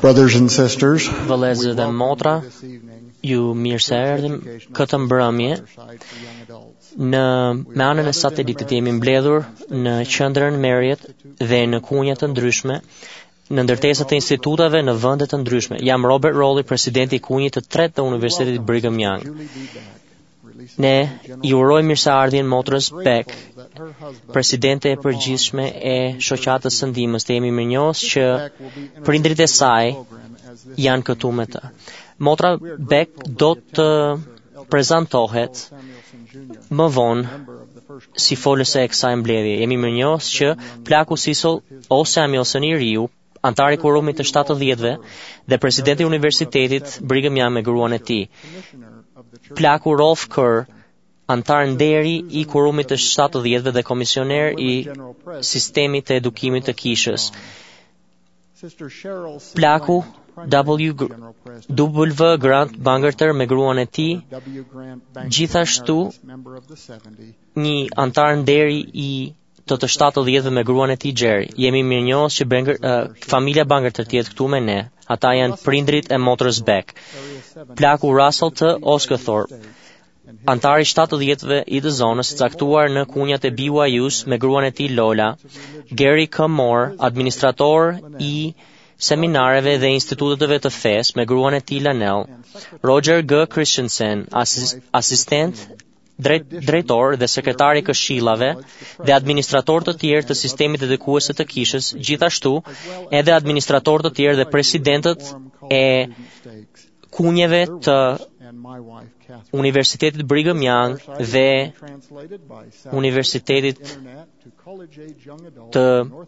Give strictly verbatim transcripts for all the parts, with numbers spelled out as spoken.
Brothers and sisters, Vëllezër dhe motra, ju mirë se erdhëm këtë mbrëmje. Në me anën e satelitit jemi mbledhur në qendrën Marriott dhe në kunja të ndryshme, në ndërtesat e institutave në vende të ndryshme. Jam Robert Rowley, presidenti i kunjit të tretë të Universitetit Brigham Young. Ne i urojmë mirëseardhjen motrës Beck, presidente e përgjithshme e shoqatës së ndihmës. Të jemi mirënjohës që prindrit e saj janë këtu me të. Motra Beck do të prezantohet më vonë si folëse e kësaj mbledhje. Jemi mirënjohës që Plaku Cecil O. Samuelson i riu, antari i kurumit të shtatëdhjetëve dhe presidenti i Universitetit Brigham Young me gruan e tij. Plaku Rolf Kerr, antar nderi i kurumit të shtatëdhjetëve dhe komisioner i sistemit të edukimit të kishës. Plaku W. Grant Bangerter me gruan e tij, gjithashtu një antar nderi i të të shtatëdhjetëve me gruan e tij Jerry. Jemi mirënjohës që Banger, uh, familja Bangerter të jetë këtu me ne. Ata janë prindrit e motrës Beck. Plaku Russell T. Osgothorpe, antari shtatëdhjetëve i të zonës, caktuar në kunjat e B Y U-s me gruan e tij Lola. Gary K. Moore, administrator i seminareve dhe instituteve të fesë me gruan e tij Lanel. Roger G. Christensen, asis, asistent drejt, drejtor dhe sekretari i këshillave dhe administrator të tjerë të sistemit edukuese të kishës, gjithashtu edhe administrator të tjerë dhe presidentët e kunjeve të Universitetit Brigham Young dhe Universitetit të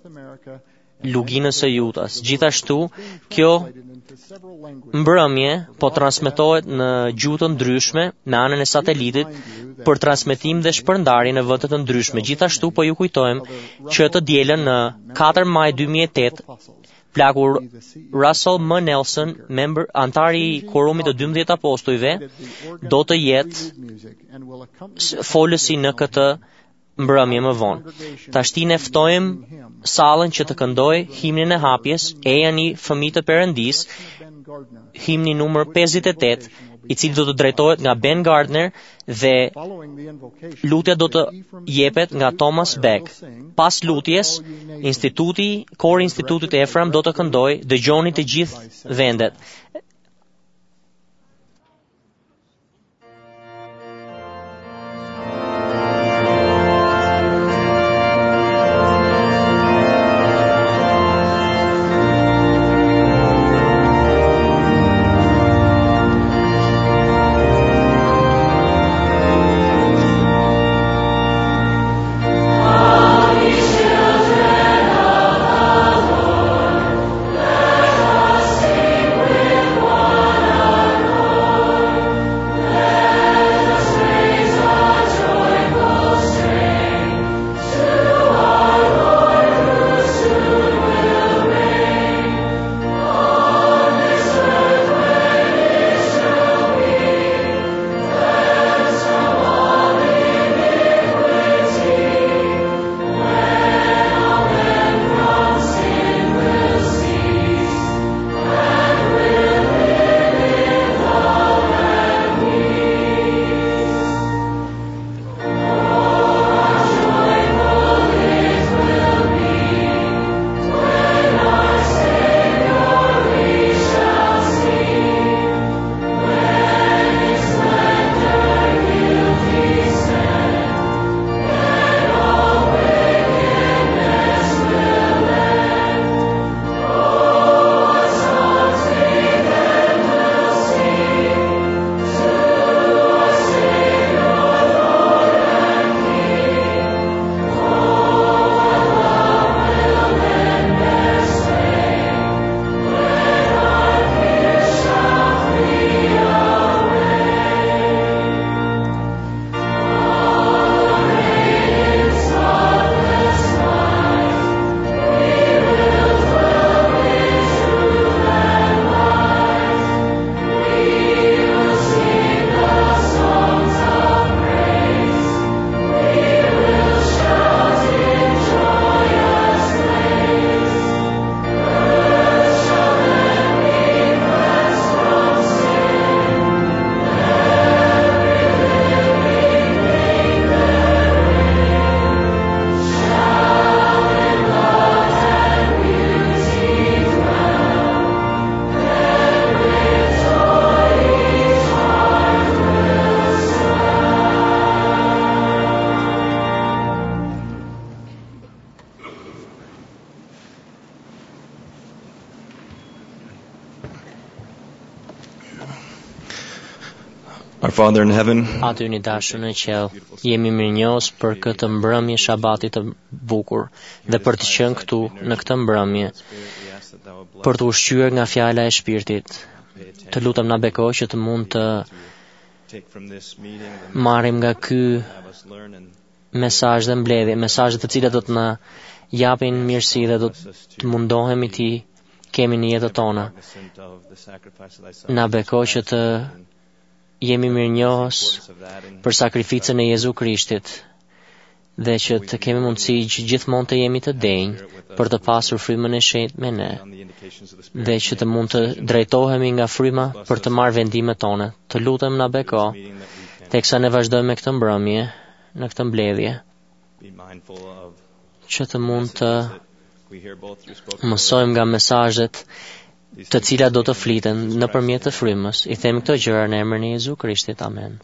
Luginës së Jutas. Gjithashtu, kjo mbrëmje po transmetohet në gjuhë të ndryshme me anën e satelitit për transmetim dhe shpërndarje në vende të ndryshme. Gjithashtu po ju kujtojmë që të dielën në katër maj dy mijë e tetë, Plaku Russell M. Nelson, member antari i kurumit të dymbëdhjetë apostujve, do të jetë folësi në këtë mbrëmje më vonë. Tashti ne ftojmë sallën që të këndoj himnin e hapjes, Eja një fëmijë të Perëndis, himni numër pesëdhjetë e tetë, i cili do të drejtohet nga Ben Gardner dhe lutja do të jepet nga Thomas Beck. Pas lutjes, instituti, kori institutit Efram do të këndoj, dëgjoni të gjithë vendet. With Our Father in heaven, Aty në dashur në qiell, jemi mirënjohës për këtë mbrëmje shabatit të bukur dhe për të qenë këtu në këtë mbrëmje, për të ushqyer nga fjala e Shpirtit. Të lutem na bekoj që të mund të marrim nga ky mesazh dhe mbledhje, mesazhe të cilat do të na japin mirësi dhe do të mundohemi ti kemi në jetën tona. Na bekoj që të jemi mirënjohës për sakrificën e Jezu Krishtit dhe që të kemi mundësi që gjithmonë të jemi të denjë për të pasur frymën e shenjtë me ne dhe që të mund të drejtohemi nga fryma për të marrë vendimet tona. Të lutem na beko teksa ne vazhdojmë me këtë mbrëmje, në këtë mbledhje, që të mund të mësojmë nga mesazhet të cilat do të fliten nëpërmjet të frymës. I them këto gjëra në emrin e Jezu Krishtit. Amen.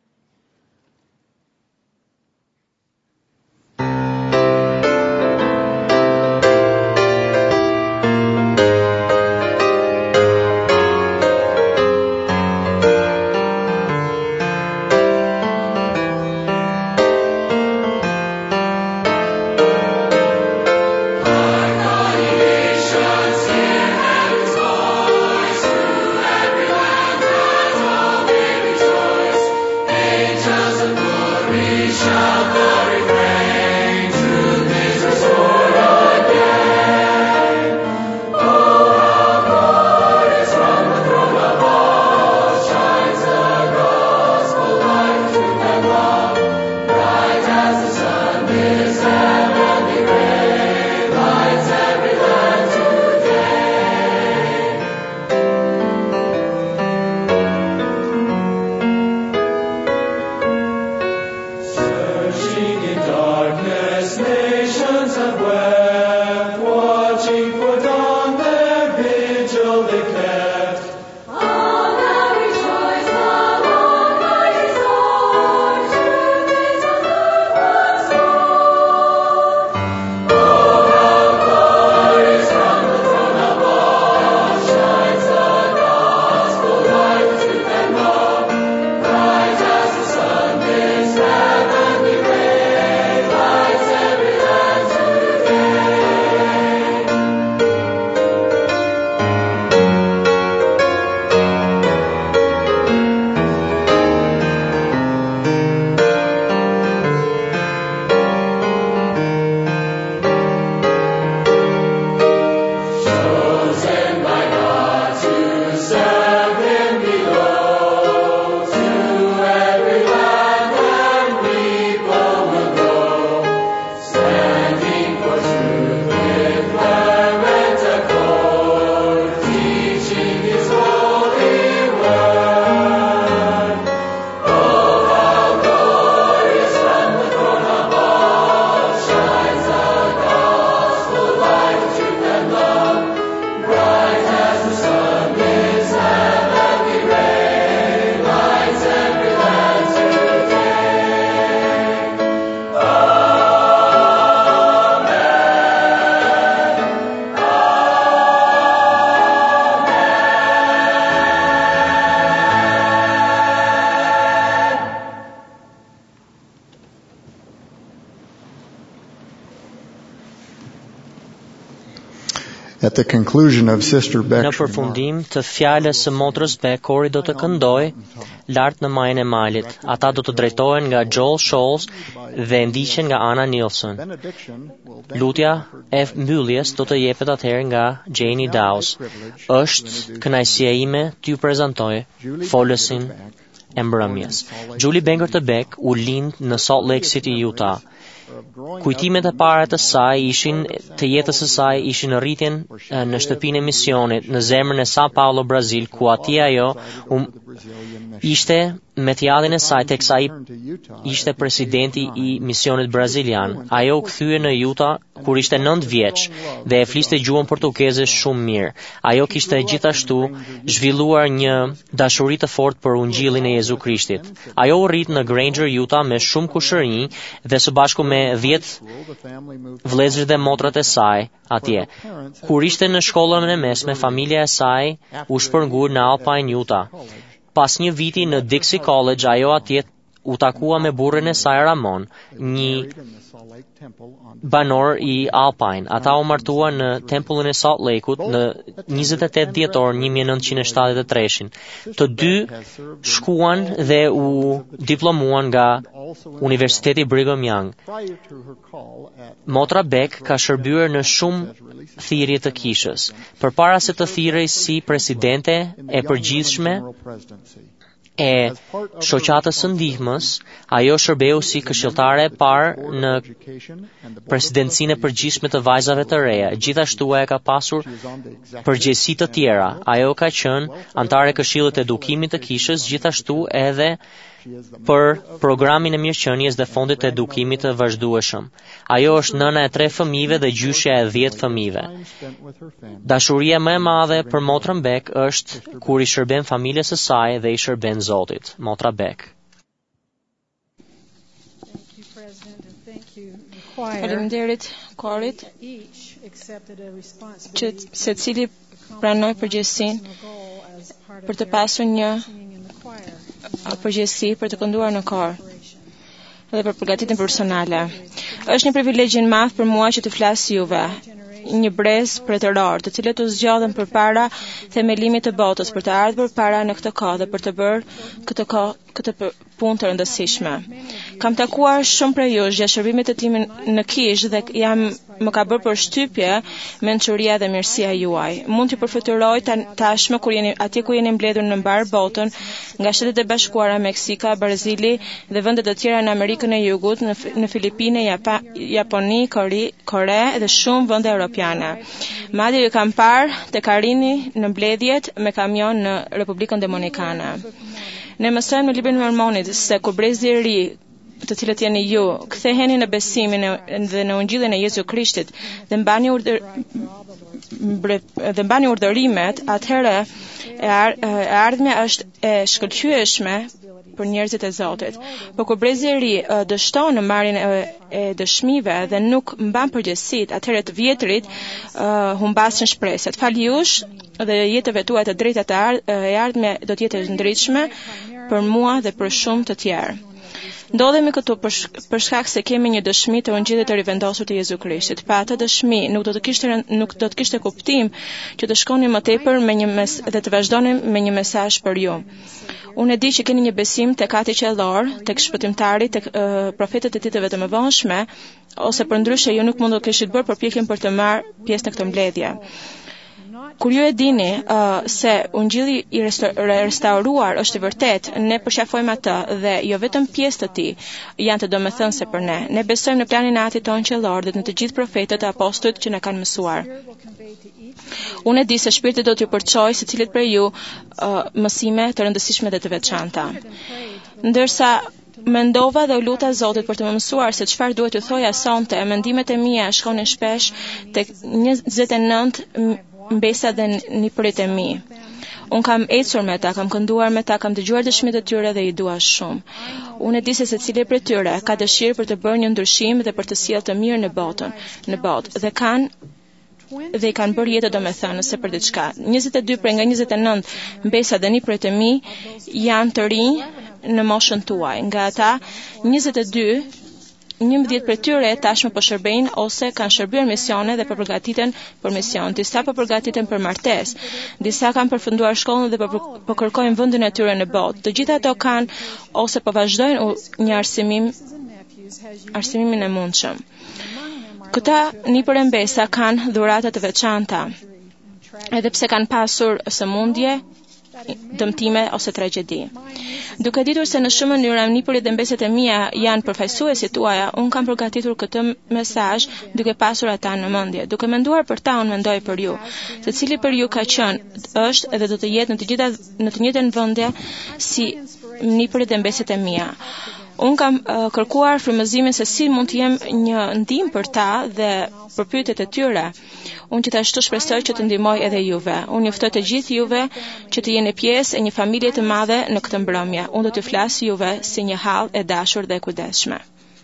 At the conclusion of Sister Beck's Në përfundim të fjalës së motrës Beck, kori do të këndoj lart në majën e malit. Ata do të drejtohen nga Joel Scholes dhe ndiqen nga Anna Nilsson. Lutja e mbylljes do të jepet atëherë nga Janie Dawes. Është kënaqësia ime t'ju prezantoj folësin e mbrëmjes. Julie Banger të Beck u lind në Salt Lake City, Utah. Kujtimet e para të saj ishin të jetës së saj ishin në rritjen në shtëpinë e misionit në zemrën e Sao Paulo, Brazil, ku atje ajo um, ishte me tjallin e saj teksa ai ishte presidenti i misionit brazilian. Ajo u kthye në Utah kur ishte nëntë vjeç dhe e fliste gjuhën portugeze shumë mirë. Ajo kishte gjithashtu zhvilluar një dashuri të fortë për ungjillin e Jezu Krishtit. Ajo u rrit në Granger, Utah me shumë kushëri dhe së bashku me dhjetë vëllezër dhe motrat e saj atje. Kur ishte në shkollën e mesme, familja e saj u shpërngul në Alpine, Utah. Pas një viti në Dixie College, ajo atje u takua me burrin e saj Ramon, një banor i Alpine. Ata u martuan në tempullin e Salt Lake-ut në njëzet e tetë dhjetor një mijë e nëntëqind e shtatëdhjetë e tre. Të dy shkuan dhe u diplomuan nga Universiteti Brigham Young. Motra Beck ka shërbyer në shumë thirrje të kishës. Përpara se të thirrej si presidente e përgjithshme e shoqatës së ndihmës, ajo shërbeu si këshilltare e parë në presidencinë e përgjithshme të vajzave të reja. Gjithashtu ajo ka pasur përgjegjësi të tjera. Ajo ka qenë antare e Këshillit të Edukimit të kishës, gjithashtu edhe për programin e mirëqenies dhe fondit të edukimit të vazhdueshëm. Ajo është nëna e tre fëmijëve dhe gjyshja e dhjetë fëmijëve. Dashuria më e madhe për motrën Beck është kur i shërben familjes së saj dhe i shërben Zotit. Motra Beck. Faleminderit korit që secili pranoi përgjegjësinë për të pasur një përgjegjësi për të kënduar në kor dhe për përgatitjen personale. Është një privilegj i madh për mua që të flas juve, një brez pretëror, të cilët u zgjodhen përpara themelimit të botës për të ardhur para në këtë kohë dhe për të bërë këtë kohë këtë punë të rëndësishme. Kam takuar shumë prej jush gjatë shërbimit të tim në kishë dhe jam më ka bërë përshtypje mençuria dhe mirësia juaj. Mund t'ju përfituaroj tashmë kur jeni atje ku jeni mbledhur në mbar botën, nga Shtetet e Bashkuara, Meksika, Brazili dhe vende të tjera në Amerikën e Jugut, në, në Filipine, Japa, Japoni, Kore, Kore dhe shumë vende europiane. Madje ju kam parë te Karini në mbledhjet me kamion në Republikën Dominikane. Ne mësojmë në librin e Mormonit se kur brezi i ri, të cilët jeni ju, ktheheni në besimin dhe në ungjillin e Jezu Krishtit dhe mbani urdhër dhe mbani urdhërimet, atëherë e, ar, e ardhmja është e shkëlqyeshme për njerëzit e Zotit. Por kur brezi i ri dështon në marrjen e, e dëshmive dhe nuk mban përgjegjësitë, atëherë të vjetrit uh, humbasin shpresat. Faljush dhe jetëve tuaja të drejta të ardh, e ardhme do të jetë e ndritshme për mua dhe për shumë të tjerë. Ndodhemi këtu për, sh- për shkak se kemi një dëshmi të ungjillit të rivendosur të Jezu Krishtit. Pa atë dëshmi nuk do të kishte nuk do të kishte kuptim që të shkonim më tepër me një mes dhe të vazhdonim me një mesazh për ju. Unë e di që keni një besim tek Ati qellor, tek shpëtimtari, tek uh, profetët e ditëve të mëvonshme, ose përndryshe ju nuk mund të kishit bërë përpjekjen për të marrë pjesë në këtë mbledhje. Kur ju e dini uh, se ungjilli i restauruar është i vërtet, ne përshafojmë atë dhe jo vetëm pjesë të tij janë të domethënëse për ne. Ne besojmë në planin e Atit tonë qellor dhe në të gjithë profetët e apostujt që na kanë mësuar. Unë e di se Shpirti do t'ju përçojë secilit prej ju uh, mësime të rëndësishme dhe të veçanta. Ndërsa mendova dhe u luta Zotit për të më mësuar se çfarë duhet t'ju thoja sonte, mendimet e mia shkonin shpesh tek njëzet e nëntë mbesa dhe nipërit e mi. Unë kam ecur me ta, kam kënduar me ta, kam dëgjuar dëshmitë e tyre dhe i dua shumë. Unë e di se secili prej tyre ka dëshirë për të bërë një ndryshim dhe për të sjellë të mirë në botën, në botë dhe kanë dhe i kanë bërë jetë domethënëse për diçka. njëzet e dy prej nga njëzet e nëntë mbesa dhe nipërit e mi janë të rinj në moshën tuaj. Nga ata njëzet e dy njëmbëdhjetë prej tyre tashmë po shërbejnë ose kanë shërbyer misione dhe po përgatiten për mision. Disa po përgatiten për martesë, disa kanë përfunduar shkollën dhe po, po kërkojnë vendin e tyre në botë. Të gjitha ato kanë ose po vazhdojnë një arsimim arsimimin e mundshëm. Këta nipër e mbesa kanë dhurata të veçanta, edhe pse kanë pasur sëmundje, dëmtime ose tragjedi. Duke ditur se në shumë mënyra nipërit dhe mbeset e mia janë përfaqësuesit tuaja, unë kam përgatitur këtë mesazh duke pasur ata në mendje. Duke menduar për ta, unë mendoj për ju. Secili për ju ka qenë, është edhe do të jetë në të gjitha në të njëjtën vendje si nipërit dhe mbeset e mia. Unë kam uh, kërkuar frymëzimin se si mund të jem një ndihmë për ta dhe për pyetjet e tyre. Unë gjithashtu shpresoj që të ndihmoj edhe juve. Unë juftoj të gjithë juve që të jeni pjesë e një familje të madhe në këtë mbrëmje. Unë do t'ju flas juve si një hall e dashur dhe e kujdesshme.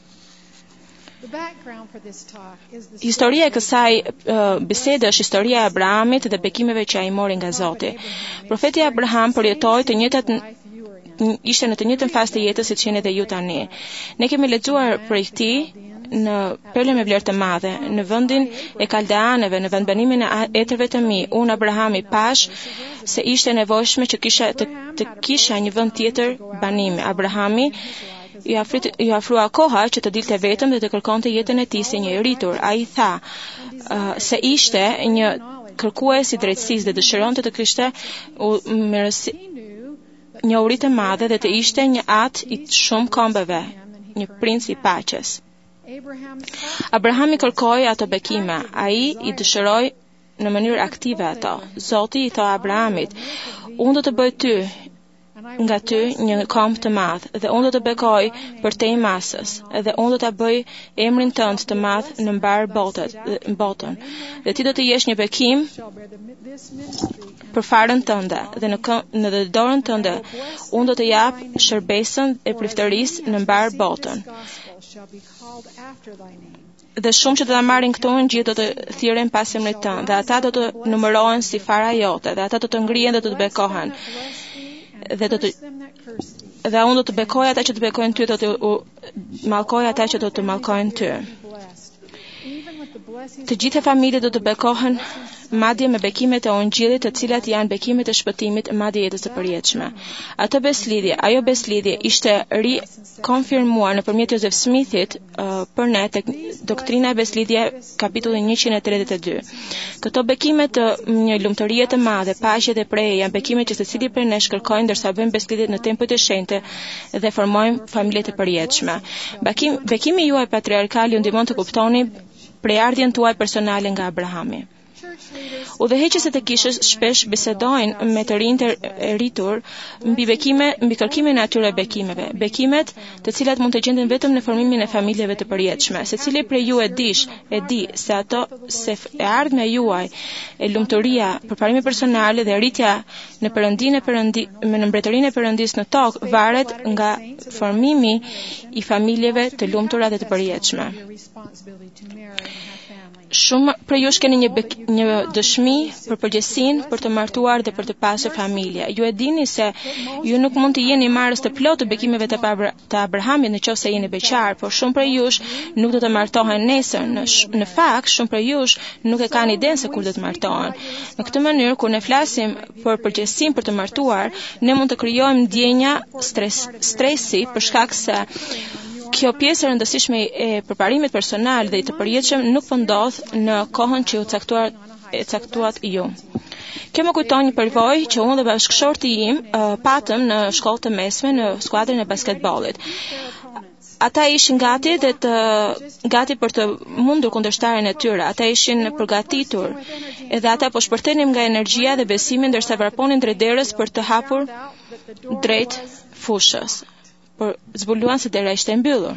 Historia e kësaj uh, bisede është historia e Abrahamit dhe bekimeve që ai mori nga Zoti. Profeti Abraham përjetoi të njëjtat ishte në të njëjtën fazë të jetës siç jeni edhe ju tani. Ne kemi lexuar prej këtij në Perle me vlerë të madhe, në vendin e Kaldeanëve, në vendbanimin e etërve të mi, unë Abrahami pash se ishte nevojshme që kisha të, të kisha një vend tjetër banimi. Abrahami i afrit i afrua koha që të dilte vetëm dhe të kërkonte jetën e tij si një i rritur. Ai tha uh, se ishte një kërkues i drejtësisë dhe dëshironte të kishte mirësi, një uri të madhe dhe të ishte një at i shumë kombeve, një princ i paqes. Abrahami kërkoi ato bekime, ai i dëshiroi në mënyrë aktive ato. Zoti i tha Abrahamit: "Unë do të bëj ty nga ty një komb të madh, dhe unë do të bekoj për te i masës, dhe unë do të bëj emrin tënd të madh në mbar botën, dhe ti do të jesh një bekim për farën tënde, dhe në, në dhe dorën tënde unë do të jap shërbesën e priftërisë në mbar botën. Dhe shumë që do ta marrin këtu në gjithë do të thirren pas emrit tënd, dhe ata do të numërohen si fara jote, dhe ata do të ngrihen dhe do të bekohen. Dhe do të dhe unë do të bekoj ata që të bekojnë ty, do të mallkoj ata që do të mallkojnë ty. Të gjitha familjet do të bekohen madje me bekimet e Ungjillit, të cilat janë bekimet e shpëtimit, madje jetës së përjetshme. Ato beslidhje, ajo beslidhje ishte ri konfirmuar nëpërmjet Joseph Smithit uh, për ne tek doktrina e beslidhje kapitulli njëqind e tridhjetë e dy. Këto bekime të një lumturie të madhe, paqe dhe preje janë bekime që secili prej nesh kërkojnë ndërsa bëjmë beslidhjet në tempujt e shenjtë dhe formojmë familje të përjetshme. Bekim, bekimi juaj patriarkal ju ndihmon të kuptoni prejardhjen tuaj personale nga Abrahami. Udhëheqësit e kishës shpesh bisedojnë me të rinjtë e rritur mbi bekime, mbi kërkimin e atyre bekimeve, bekimet të cilat mund të gjenden vetëm në formimin e familjeve të përjetshme. Secili prej ju e dish, e di se ato se e ardhmja juaj, e lumturia, përparimi personal dhe rritja në perëndinë e perëndi, në mbretërinë e Perëndisë në tokë varet nga formimi i familjeve të lumtura dhe të përjetshme. Shumë për ju keni një, bek, një dëshmi për përgjegjësinë për të martuar dhe për të pasur familje. Ju e dini se ju nuk mund të jeni marrës të plotë të bekimeve të, Abra, të Abrahamit nëse jeni beqar, por shumë për ju nuk do të martohen nesër. Në, në fakt, shumë për ju nuk e kanë idenë se kur do të martohen. Në këtë mënyrë, kur ne flasim për përgjegjësinë për të martuar, ne mund të krijojmë ndjenja stres, stresi për shkak se kjo pjesë e rëndësishme e përparimit personal dhe i të përjetshëm nuk po ndodh në kohën që u caktuar e caktuat ju. Kjo më kujton një përvojë që unë dhe bashkëshorti im uh, patëm në shkollë të mesme në skuadrën e basketbollit. Ata ishin gati dhe të gati për të mundur kundërshtarën e tyre. Ata ishin përgatitur edhe ata po shpërthenin nga energjia dhe besimi ndërsa varponin drejt derës për të hapur drejt fushës. Por zbuluan se dera ishte mbyllur.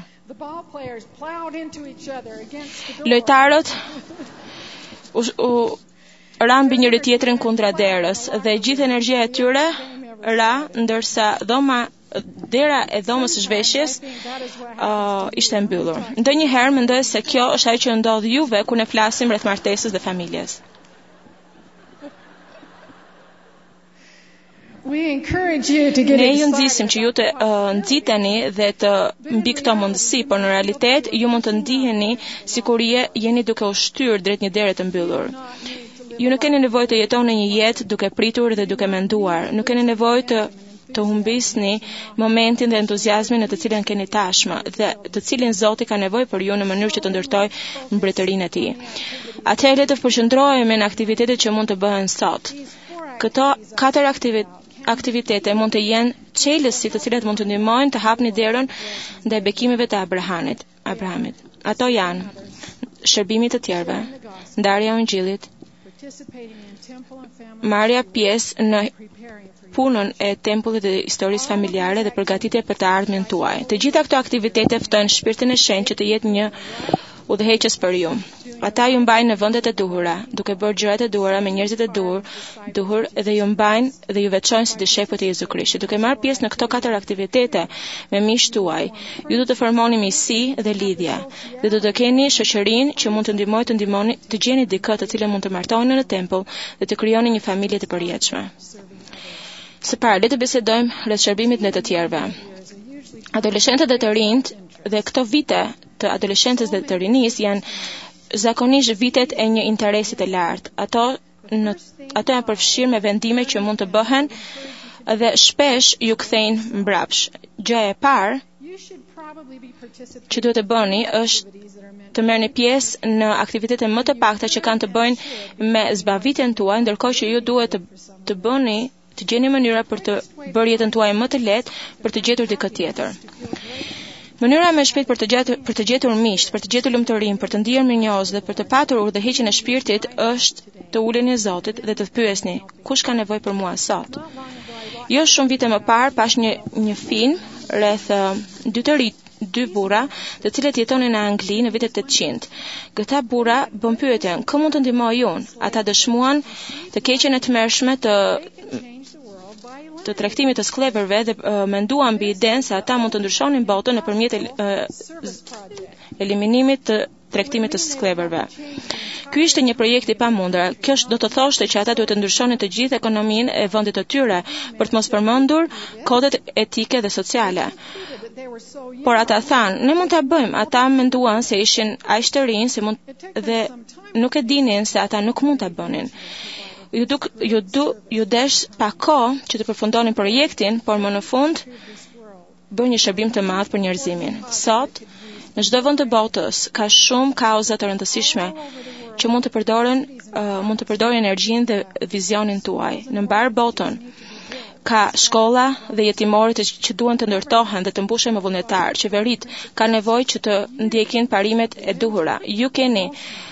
Lojtarët u, u ran mbi njëri tjetrin kundra derës dhe gjithë energjia e tyre ra, ndërsa dhoma dera e dhomës së zhveshjes uh, ishte mbyllur. Ndonjëherë mendoj se kjo është ajo që ndodh juve kur ne flasim rreth martesës dhe familjes. Ne ju nxisim që ju të uh, nxiteni dhe të mbi këto mundësi, por në realitet ju mund të ndiheni sikur je jeni duke u shtyr drejt një dere të mbyllur. Ju nuk keni nevojë të jetoni një jetë duke pritur dhe duke menduar. Nuk keni nevojë të të humbisni momentin dhe entuziazmin në të cilën keni tashmë dhe të cilin Zoti ka nevojë për ju në mënyrë që të ndërtojë mbretërinë e tij. Atëherë le të përqendrohemi në aktivitetet që mund të bëhen sot. Këto katër aktivitete aktivitete mund të jenë çelësi të cilat mund të ndihmojnë të hapni derën ndaj bekimeve të Abrahamit. Abrahamit. Ato janë shërbimi të tjerëve, ndarja e Ungjillit, marrja pjesë në punën e tempullit dhe historisë familjare dhe përgatitje për të ardhmen tuaj. Të gjitha këto aktivitete ftojnë shpirtin e shenjtë që të jetë një udhëheqës për ju. Ata ju mbajnë në vendet e duhura, duke bërë gjërat e duhura me njerëzit e duhur, duhur dhe ju mbajnë dhe ju veçojnë si dishepët e Jezu Krishtit. Duke marrë pjesë në këto katër aktivitete me miqtë tuaj, ju do të formoni miqësi dhe lidhje, dhe do të keni shoqërinë që mund të ndihmojë të ndihmoni të gjeni dikë të cilën mund të martoheni në tempull dhe të krijoni një familje të përjetshme. Së pari, le të bisedojmë rreth shërbimit ndaj të tjerëve. Adoleshentët dhe të rinjt dhe këto vite të adoleshentës dhe të rinis janë zakonisht vitet e një interesi të lartë. Ato në ato janë përfshirë me vendime që mund të bëhen dhe shpesh ju kthejnë mbrapsh. Gjëja e parë që duhet të bëni është të merrni pjesë në aktivitete më të pakta që kanë të bëjnë me zbavitjen tuaj, ndërkohë që ju duhet të, të bëni të gjeni mënyra për të bërë jetën tuaj më të lehtë për të gjetur diçka tjetër. Mënyra më e shpejtë për të gjetur për të gjetur miq, për të gjetur lumturinë, për të ndier mirënjohës dhe për të patur udhëheqjen e shpirtit është të uleni Zotit dhe të pyesni, kush ka nevojë për mua sot? Jo shumë vite më parë pash një një film rreth uh, dy të rit, dy burra, të cilët jetonin në Angli në vitet tetëqind. Këta burra bën pyetjen, kë mund të ndihmoj unë? Ata dëshmuan të keqen e tmerrshme të të tregtimit të skleverëve dhe uh, menduan mbi idenë se ata mund të ndryshonin botën nëpërmjet uh, eliminimit të tregtimit të skleverëve. Ky ishte një projekt i pamundur. Kjo do të thoshte që ata duhet të ndryshonin të gjithë ekonominë e vendit të tyre për të mos përmendur kodet etike dhe sociale. Por ata thanë, ne mund ta bëjmë. Ata menduan se ishin aq të rinj se mund dhe nuk e dinin se ata nuk mund ta bënin. Ju duk ju du ju desh pa kohë që të përfundonin projektin, por më në fund bën një shërbim të madh për njerëzimin. Sot, në çdo vend të botës ka shumë kauza të rëndësishme që mund të përdoren uh, mund të përdorin energjinë dhe vizionin tuaj. Në mbar botën ka shkolla dhe jetimorët që duhen të ndërtohen dhe të mbushen me vullnetar. Qeverit kanë nevojë që të ndjekin parimet e duhura. Ju keni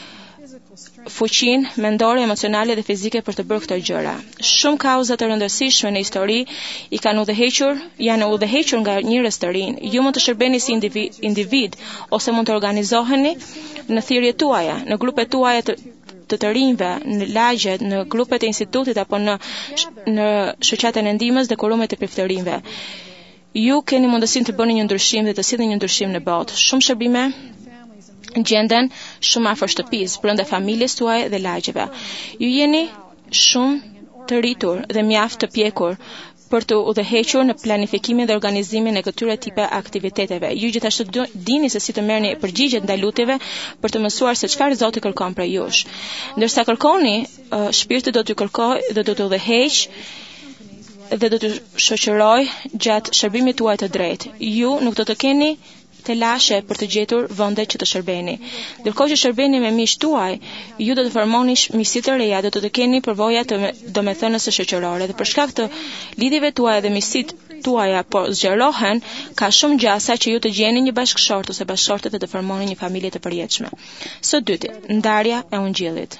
fuqinë mendore, emocionale dhe fizike për të bërë këto gjëra. Shumë kauza të rëndësishme në histori i kanë udhëhequr, janë udhëhequr nga njerëz të rinj. Ju mund të shërbeni si individ, individ ose mund të organizoheni në thirrjet tuaja, në grupet tuaja të të të rinjve, në lagjet, në grupet e institutit apo në në shoqatën e ndihmës dhe kurumet e priftërinjve. Ju keni mundësinë të bëni një ndryshim dhe të sillni një ndryshim në botë. Shumë shërbime gjenden shumë afër shtëpisë, brenda familjes tuaj dhe lagjeve. Ju jeni shumë të rritur dhe mjaft të pjekur për të udhëhequr në planifikimin dhe organizimin e këtyre tipe aktiviteteve. Ju gjithashtu dini se si të merrni përgjigjet ndaj lutjeve për të mësuar se çfarë Zoti kërkon prej jush. Ndërsa kërkoni, uh, shpirti do t'ju kërkojë dhe do të udhëheq dhe do të shoqëroj gjatë shërbimit tuaj të drejtë. Ju nuk do të keni të lashe për të gjetur vende që të shërbeni. Ndërkohë që shërbeni me miq tuaj, ju do të formoni miqësi të reja, do të keni përvoja të domethënëse shoqërore dhe për shkak të lidhjeve tuaja dhe miqësitë tuaja po zgjerohen, ka shumë gjasa që ju të gjeni një bashkëshort ose bashkëshorte dhe të formoni një familje të përjetshme. Së dyti, ndarja e ungjillit.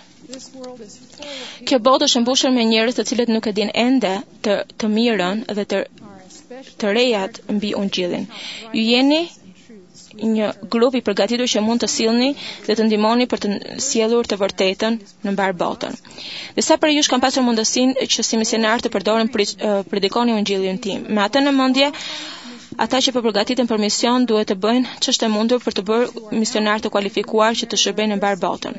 Kjo botë është mbushur me njerëz të cilët nuk e dinë ende të të mirën dhe të të rejat mbi ungjillin. Ju jeni një grup i përgatitur që mund të sillni dhe të ndihmoni për të sjellur të vërtetën në mbar botën. Dhe sa për jush kanë pasur mundësinë që si misionar të përdoren predikoni ungjillin tim. Me atë në mendje, ata që po përgatiten për mision duhet të bëjnë ç'është e mundur për të bërë misionar të kualifikuar që të shërbejnë në mbar botën.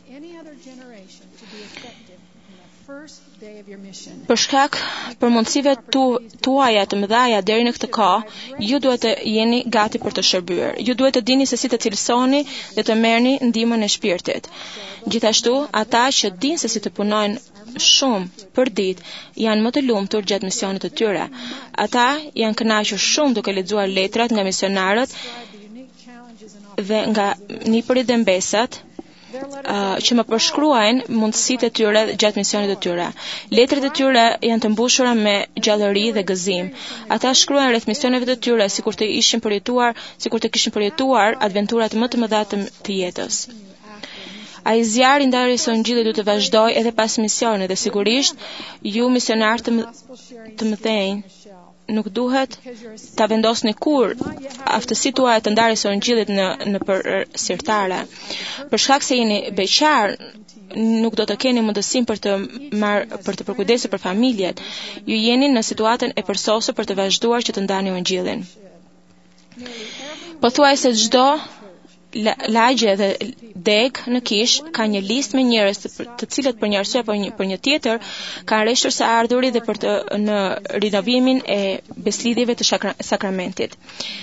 Për shkak për mundësive tu, tuaja të mëdhaja deri në këtë kohë, ju duhet të jeni gati për të shërbyer. Ju duhet të dini se si të cilësoni dhe të merrni ndihmën e shpirtit. Gjithashtu, ata që dinë se si të punojnë shumë për ditë, janë më të lumtur gjatë misionit të tyre. Ata janë kënaqur shumë duke lexuar letrat nga misionarët dhe nga nipërit dhe mbesat, Uh, që më përshkruajnë mundësitë e tyre gjatë misionit të tyre. Letrat e tyre janë të mbushura me gjallëri dhe gëzim. Ata shkruajnë rreth misioneve të tyre sikur të ishin përjetuar, sikur të kishin përjetuar aventurat më të mëdha të, të jetës. Ai zjarri i ndarjes së ungjillit do të vazhdojë edhe pas misionit dhe sigurisht ju misionar të, të mëdhenj nuk duhet ta vendosni kur aftësitë tuaja të ndarjes së ungjillit në në për sirtare. Për shkak se jeni beqar, nuk do të keni mundësinë për të marr për të përkujdesur për familjet. Ju jeni në situatën e përsosur për të vazhduar që të ndani ungjillin. Pothuajse çdo lagje dhe deg në kish ka një listë me njerëz të, të cilët për një arsye apo një, për një tjetër kanë rreshtur së ardhurit dhe për të në rinovimin e beslidhjeve të shakra, sakramentit.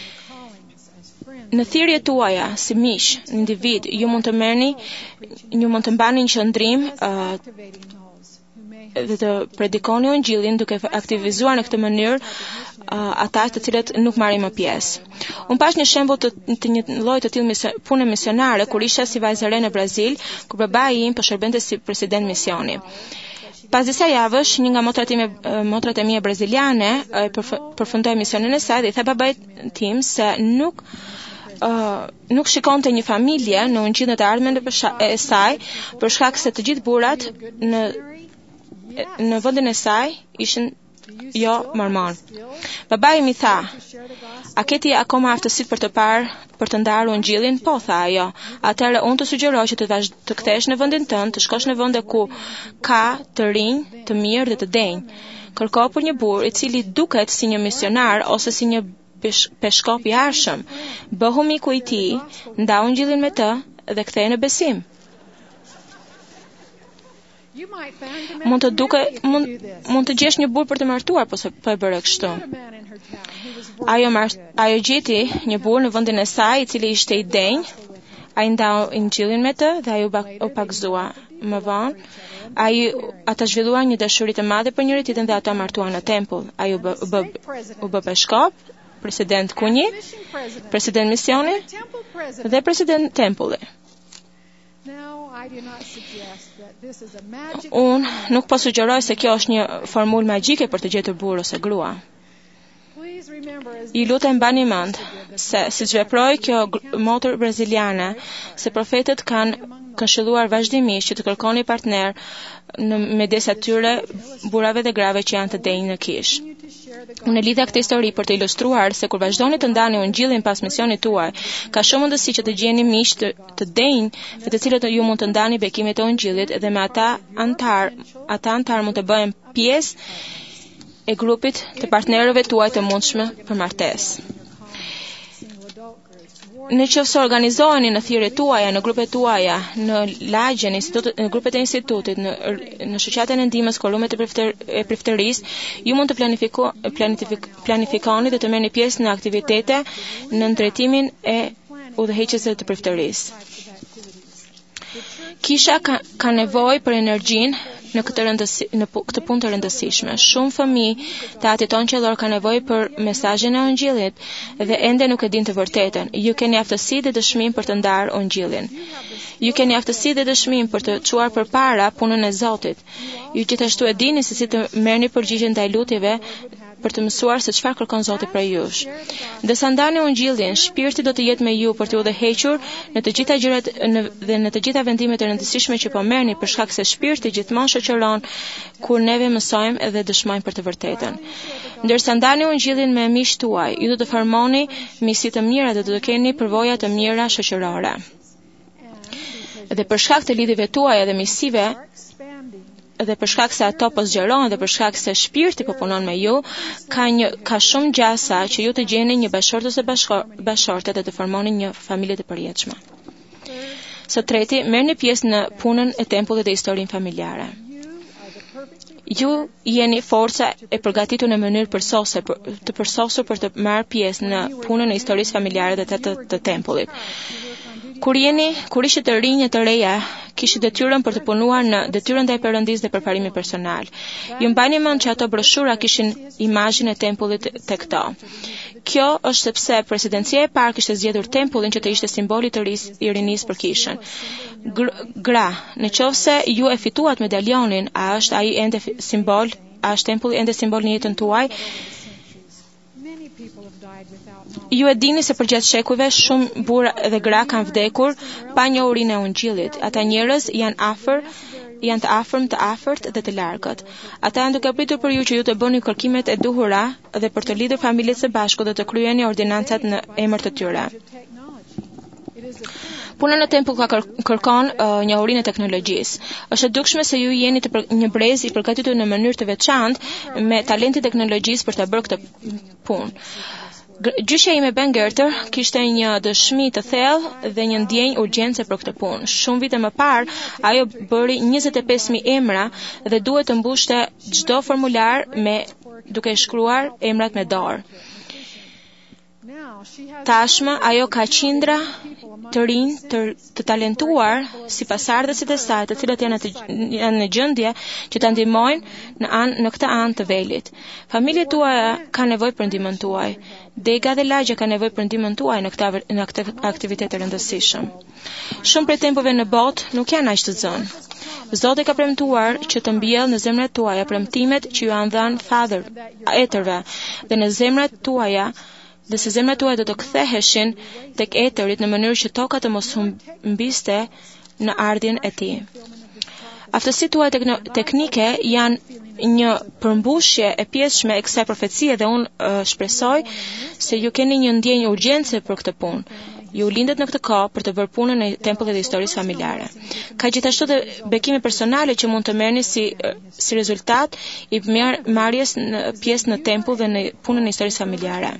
Në thirrjet tuaja si mish, individ, ju mund të merrni, ju mund të mbani një qëndrim uh, dhe të predikoni ungjillin duke aktivizuar në këtë mënyrë uh, ata të cilët nuk marrin më pjesë. Unë pash një shembull të, të një lloji të tillë mision, pune misionare kur isha si vajzë e re në Brazil, kur babai im po shërbente si president misioni. Pas disa javësh, një nga motrat ime, motrat e mia braziliane përfundoi misionin e saj dhe i tha babait tim se nuk Uh, nuk shikonte një familje në ungjillin e ardhmen e saj për shkak se të gjithë burrat në në vendin e saj ishin jo mormon. Babai mi tha: "A ke ti akoma aftësi për të parë, për të ndarë ungjillin?" "Po," tha ajo. "Atëherë unë të sugjeroj që të vash të kthesh në vendin tënd, të shkosh në vende ku ka të rinj, të mirë dhe të denj. Kërko për një burr i cili duket si një misionar ose si një peshkop i arshëm. Bëhu miku i tij, ndau ungjillin me të dhe ktheje në besim." Mund të duke mund, mund të gjesh një burr për të martuar, po se po e bëre kështu. Ajo mar, ajo gjeti një burr në vendin e saj i cili ishte i denj. Ai ndau ungjillin me të dhe ai u pagëzua. Më vonë, ai ata zhvilluan një dashuri të madhe për njëri tjetrin dhe ata martuan në tempull. Ai u bë u bë, u bë peshkop, president kunji, president misioni dhe president tempulli. Unë nuk po sugjeroj se kjo është një formulë magjike për të gjetur burr ose grua. I lutem mbani mend se siç veproi kjo motër braziliane, se profetët kanë këshilluar vazhdimisht që të kërkoni partner në mes atyre burrave dhe grave që janë të denj në kish. Unë lidha këtë histori për të ilustruar se kur vazhdoni të ndani ungjillin pas misionit tuaj, ka shumë mundësi që të gjeni miq të, të denj, me të cilët ju mund të ndani bekimet e ungjillit dhe me ata antar, ata antar mund të bëhen pjesë e grupit të partnerëve tuaj të mundshme për martesë. Në qoftë se organizoheni në thirrjet tuaja, në grupet tuaja, në lagje, në, në grupet e institutit, në, në shoqatën e ndihmës, kolumnet e, prifter, e priftërisë, ju mund të planifiko, planifik, planifikoni dhe të merrni pjesë në aktivitete në drejtimin e udhëheqësve të priftërisë. Kisha ka, ka nevojë për energjinë në këtë rëndësi, në këtë punë të rëndësishme. Shumë fëmijë të atit tonë qellor kanë nevojë për mesazhin e ungjillit dhe ende nuk e dinë të vërtetën. Ju keni aftësi dhe dëshminë për të ndarë ungjillin. Ju keni aftësi dhe dëshminë për të çuar përpara punën e Zotit. Ju gjithashtu e dini se si të merrni përgjigje ndaj lutjeve për të mësuar se çfarë kërkon Zoti prej jush. Ndërsa ndani ungjillin, shpirti do të jetë me ju për t'ju udhëhequr në të gjitha gjërat dhe në të gjitha vendimet e rëndësishme që po merrni, për shkak se shpirti gjithmonë shoqëron kur neve mësojmë dhe dëshmojmë për të vërtetën. Ndërsa ndani ungjillin me miqtë tuaj, ju do të formoni miqësi të mira dhe do të keni përvoja të mira shoqërore. Dhe për shkak të lidhjeve tuaja dhe miqësive, dhe për shkak se ato po zgjerohen dhe për shkak se shpirti po punon me ju, ka një ka shumë gjasa që ju të gjeni një bashkëshort ose bashkëshorte dhe të formoni një familje të përjetshme. Së treti, merrni pjesë në punën e tempullit dhe historinë familjare. Ju jeni forca e përgatitur në mënyrë përsosur për të përsosur për të marrë pjesë në punën e historisë familjare dhe të, të, të tempullit. Kur jeni, kur ishit të rinj e të reja, kishit detyrën për të punuar në detyrën ndaj Perëndisë dhe përparimi personal. Ju mbani mend që ato broshura kishin imazhin e tempullit tek to. Kjo është sepse presidencia e parë kishte zgjedhur tempullin që të ishte simboli të ris, i rinisë për kishën. Gra, në qoftë se ju e fituat medaljonin, a është ai ende simbol, a është tempulli ende simbol në jetën tuaj? Ju e dini se përgjatë shekujve shumë burra dhe gra kanë vdekur pa njohurinë e ungjillit. Ata njerëz janë afër, janë të afërm, të afërt dhe të largët. Ata janë duke pritur për ju që ju të bëni kërkimet e duhura dhe për të lidhur familjet së bashku dhe të kryeni ordinancat në emër të tyre. Puna në tempull ka kërkon uh, njohurinë e teknologjisë. Është e dukshme se ju jeni të për, një brez i përgatitur në mënyrë të veçantë me talentin e teknologjisë për ta bërë këtë punë. Gjyqja ime Ben Gerter kishte një dëshmi të thellë dhe një ndjenjë urgjence për këtë punë. Shumë vite më parë, ajo bëri njëzet e pesë mijë emra dhe duhet të mbushte çdo formular me duke shkruar emrat me dorë. Tashmë ajo ka qindra të rinj të, të talentuar si pasardhësit e saj, të cilët janë, të, janë në gjendje që ta ndihmojnë në anë në këtë anë të velit. Familjet tuaja ka nevojë për ndihmën tuaj. Dega dhe lagja ka nevojë për ndihmën tuaj në këtë në këtë aktivitet të rëndësishëm. Shumë prej tempove në botë nuk janë aq të zënë. Zoti ka premtuar që të mbjellë në zemrat tuaja premtimet që ju janë dhënë Father, etërve, dhe në zemrat tuaja dhe se zemrat tuaja do të ktheheshin tek etërit në mënyrë që toka të mos humbiste në ardhjen e tij. Aftësitë tuaja teknike janë një përmbushje e pjesshme e kësaj profecie dhe unë uh, shpresoj se ju keni një ndjenjë urgjence për këtë punë. Ju lindet në këtë kohë për të bërë punën në tempullet e historisë familjare. Ka gjithashtu dhe bekime personale që mund të merrni si si rezultat i marrjes në pjesë në tempull dhe në punën e historisë familjare.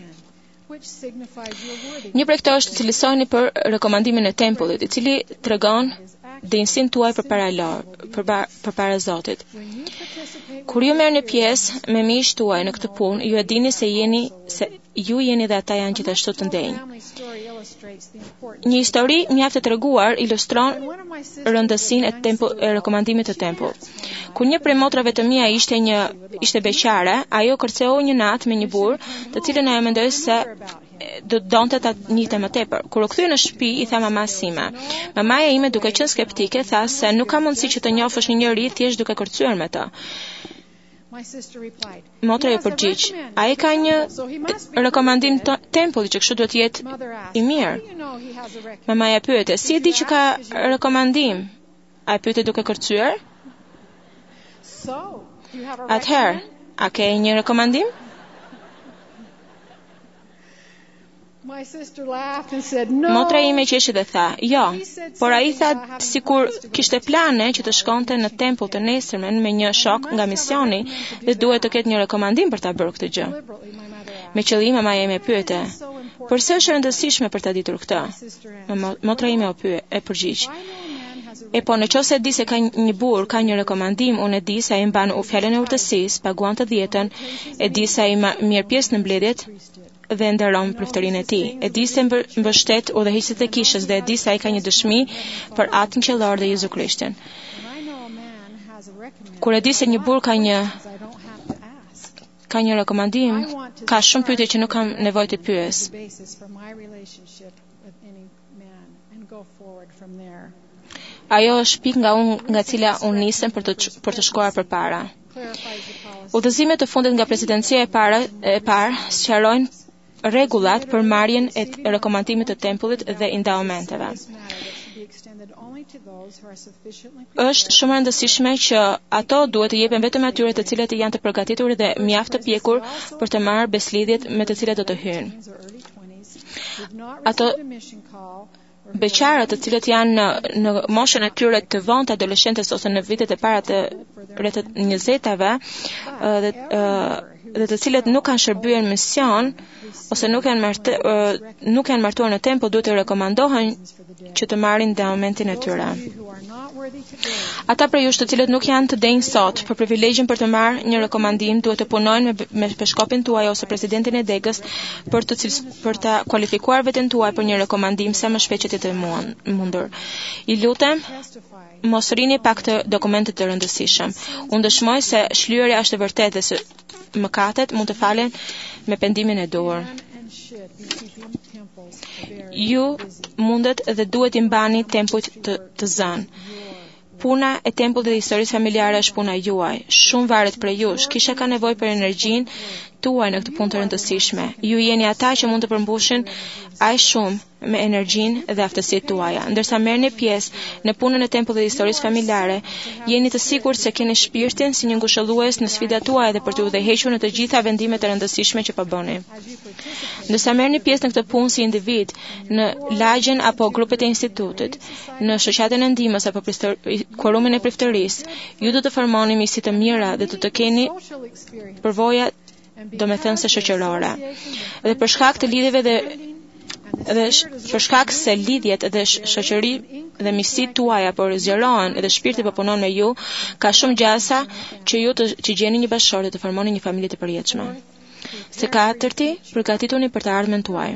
Një prej këto është të cilësoni për rekomandimin e tempullit, i cili tregon dinjësinë tuaj përpara për përpara Zotit. Kur ju merrni pjesë me miqtë tuaj në këtë punë, ju e dini se jeni se ju jeni dhe ata janë gjithashtu të ndenjë. Një histori mjaft e treguar ilustron rëndësinë e tempull e rekomandimit të tempull. Kur një prej motrave të mia ishte një ishte beqare, ajo kërceu një natë me një burr, të cilën ajo mendoi se do donte ta njihte më tepër. Kur u kthye në shtëpi, i tha mamas sime. Mamaja ime, duke qenë skeptike, tha se nuk ka mundësi që të njohësh një njerëz thjesht duke kërcyer me të. Motra e përgjigj, ai ka një rekomandim tempulli që kështu duhet të jetë i mirë. Mamaja pyete, si e di që ka rekomandim? Ai pyete duke kërcyer? Atëherë, a ke një rekomandim? Motra ime qeshi dhe tha, jo, por ai tha sikur kishte plane që të shkonte në tempull të nesërmen me një shok nga misioni dhe duhet të ketë një rekomandim për ta bërë këtë gjë. Me qëllim mamaja ime pyete, përse është e rëndësishme për ta ditur këtë? Motra ime o pyet, e përgjigj. E po, në qoftë se di se ka një burr ka një rekomandim, unë e di se ai mban u fjalën e urtësisë, paguan të dietën, e di se ai mirë pjesë në mbledhjet dhe nderon priftërinë e tij. E di se mbështet udhëheqësit e kishës dhe e di se ai ka një dëshmi për atin qellor dhe Jezu Krishtin. Kur e di se një burr ka një ka një rekomandim, ka shumë pyetje që nuk kam nevojë të pyes. Ajo është pikë nga unë nga cila unë nisem për të për të shkuar përpara. Udhëzimet të fundit nga presidencia e parë e parë sqarojnë rregullat për marrjen e rekomandimit të tempullit dhe endowmenteve. Është shumë e rëndësishme që ato duhet të jepen vetëm atyre të cilët janë të përgatitur dhe mjaft të pjekur për të marrë beslidhjet me të cilat do të hyjnë. Ato beqarët të cilët janë në, në moshën e tyre të vonë të adoleshentes ose në vitet e para të rreth njëzjetave dhe, dhe të cilët nuk kanë shërbyer në mision ose nuk janë martë, nuk janë martuar në tempull, duhet të rekomandohen që të marrin endowmentin e tyre. Ata prej jush të cilët nuk janë të denjë sot për privilegjin për të marrë një rekomandim, duhet të punojnë me, me peshkopin tuaj ose presidentin e degës për të cils, për të kualifikuar veten tuaj për një rekomandim sa më shpejt që të mundur. I lutem, mos rini pak të dokumentet të rëndësishëm. Unë dëshmoj se shlyerja është e vërtetë dhe se mëkatet mund të falen me pendimin e duhur. Ju mundet dhe duhet i mbani tempujt të, të zënë. Puna e tempullit dhe historisë familjare është puna juaj. Shumë varet prej jush. Kisha ka nevojë për energjinë tuaj në këtë punë të rëndësishme. Ju jeni ata që mund të përmbushin aq shumë me energjinë dhe aftësitë tuaja. Ndërsa merrni pjesë në punën e tempullit dhe historisë familjare, jeni të sigurt se keni shpirtin si një ngushëllues në sfidat tuaja dhe për t'u udhëhequr në të gjitha vendimet e rëndësishme që po bëni. Ndërsa merrni pjesë në këtë punë si individ, në lagjen apo grupet e institutit, në shoqatën e ndihmës apo quorumin e priftërisë, ju do të formoni miqësi të mira dhe do të keni përvoja domethënëse shoqërore. Dhe për shkak të lidhjeve dhe dhe për shkak se lidhjet dhe shoqëri dhe miqësitë tuaja po zgjerohen dhe shpirti po punon me ju, ka shumë gjasa që ju të që gjeni një bashkëshort dhe të formoni një familje të përjetshme. Së katërti, përgatituni për të ardhmen tuaj.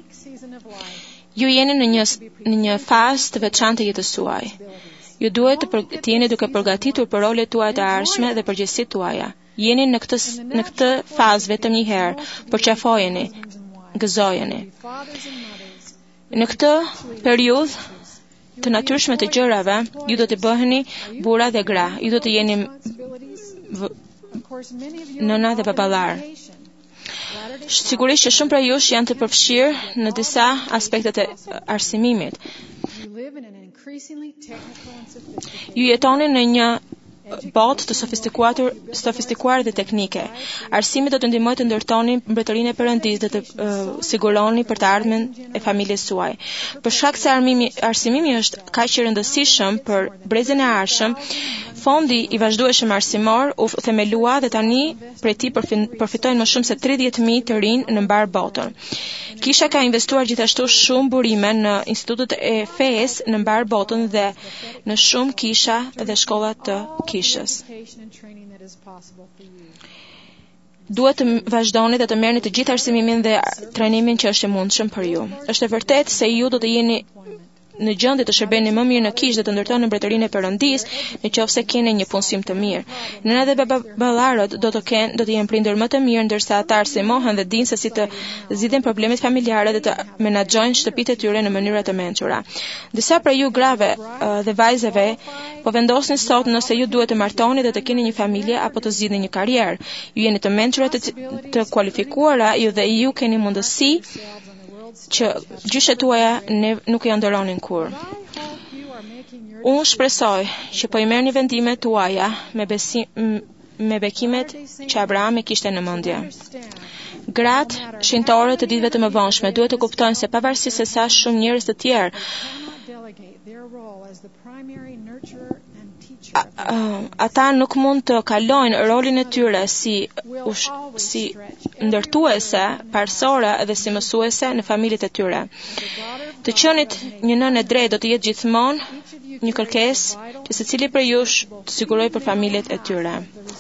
Ju jeni në një në një fazë të veçantë të jetës suaj. Ju duhet të, për, të jeni duke përgatitur për rolet tuaja të ardhshme dhe përgjegjësitë tuaja. Jeni në këtë në këtë fazë vetëm një herë, përqafojeni, gëzojeni. Në këtë periudhë të natyrshme të gjërave, ju do të bëheni burra dhe gra. Ju do të jeni nëna dhe baballar. Sigurisht që shumë prej jush janë të përfshirë në disa aspektet e arsimimit. Ju jetoni në një botë të sofistikuar, sofistikuar dhe teknike. Arsimi do të ndihmojë të ndërtoni mbretërinë e Perëndisë dhe të uh, siguroni për të ardhmen e familjes suaj. Për shkak se armimi, arsimimi është kaq i rëndësishëm për brezin e ardhshëm, fondi i vazhdueshëm arsimor u themelua dhe tani prej tij përfitojnë më shumë se tridhjetë mijë të rinj në mbar botën. Kisha ka investuar gjithashtu shumë burime në institutet e fesë në mbar botën dhe në shumë kisha dhe shkolla të kishës. Duhet të vazhdoni dhe të merrni të gjithë arsimimin dhe trajnimin që është i mundshëm për ju. Është e vërtetë se ju do të jeni në gjendje të shërbeni më mirë në kishë dhe të ndërtoni mbretërinë e Perëndisë, nëse keni një punësim të mirë. Nëna dhe baballarët do të kenë do të jenë prindër më të mirë, ndërsa ata arsimohen dhe dinë se si të zgjidhin problemet familjare dhe të menaxhojnë shtëpitë e tyre në mënyra të mençura. Disa prej ju grave uh, dhe vajzave po vendosin sot nëse ju duhet të martoni dhe të keni një familje apo të zgjidhni një karrierë. Ju jeni të mençura të, të kualifikuara, ju dhe ju keni mundësi që gjyshet tuaja ne nuk i ndëronin kur. Unë shpresoj që po i merrni vendimet tuaja me besim, me bekimet që Abraham e kishte në mendje. Gratë shinjtore të ditëve të mëvonshme duhet të kuptojnë se pavarësisht se sa shumë njerëz të tjerë A, a, ata nuk mund të kalojnë rolin e tyre si ush, si ndërtuese, parsore dhe si mësuese në familjet e tyre. Të qenit një nënë e drejtë do të jetë gjithmonë një kërkesë që secili prej jush të sigurojë për familjet e tyre.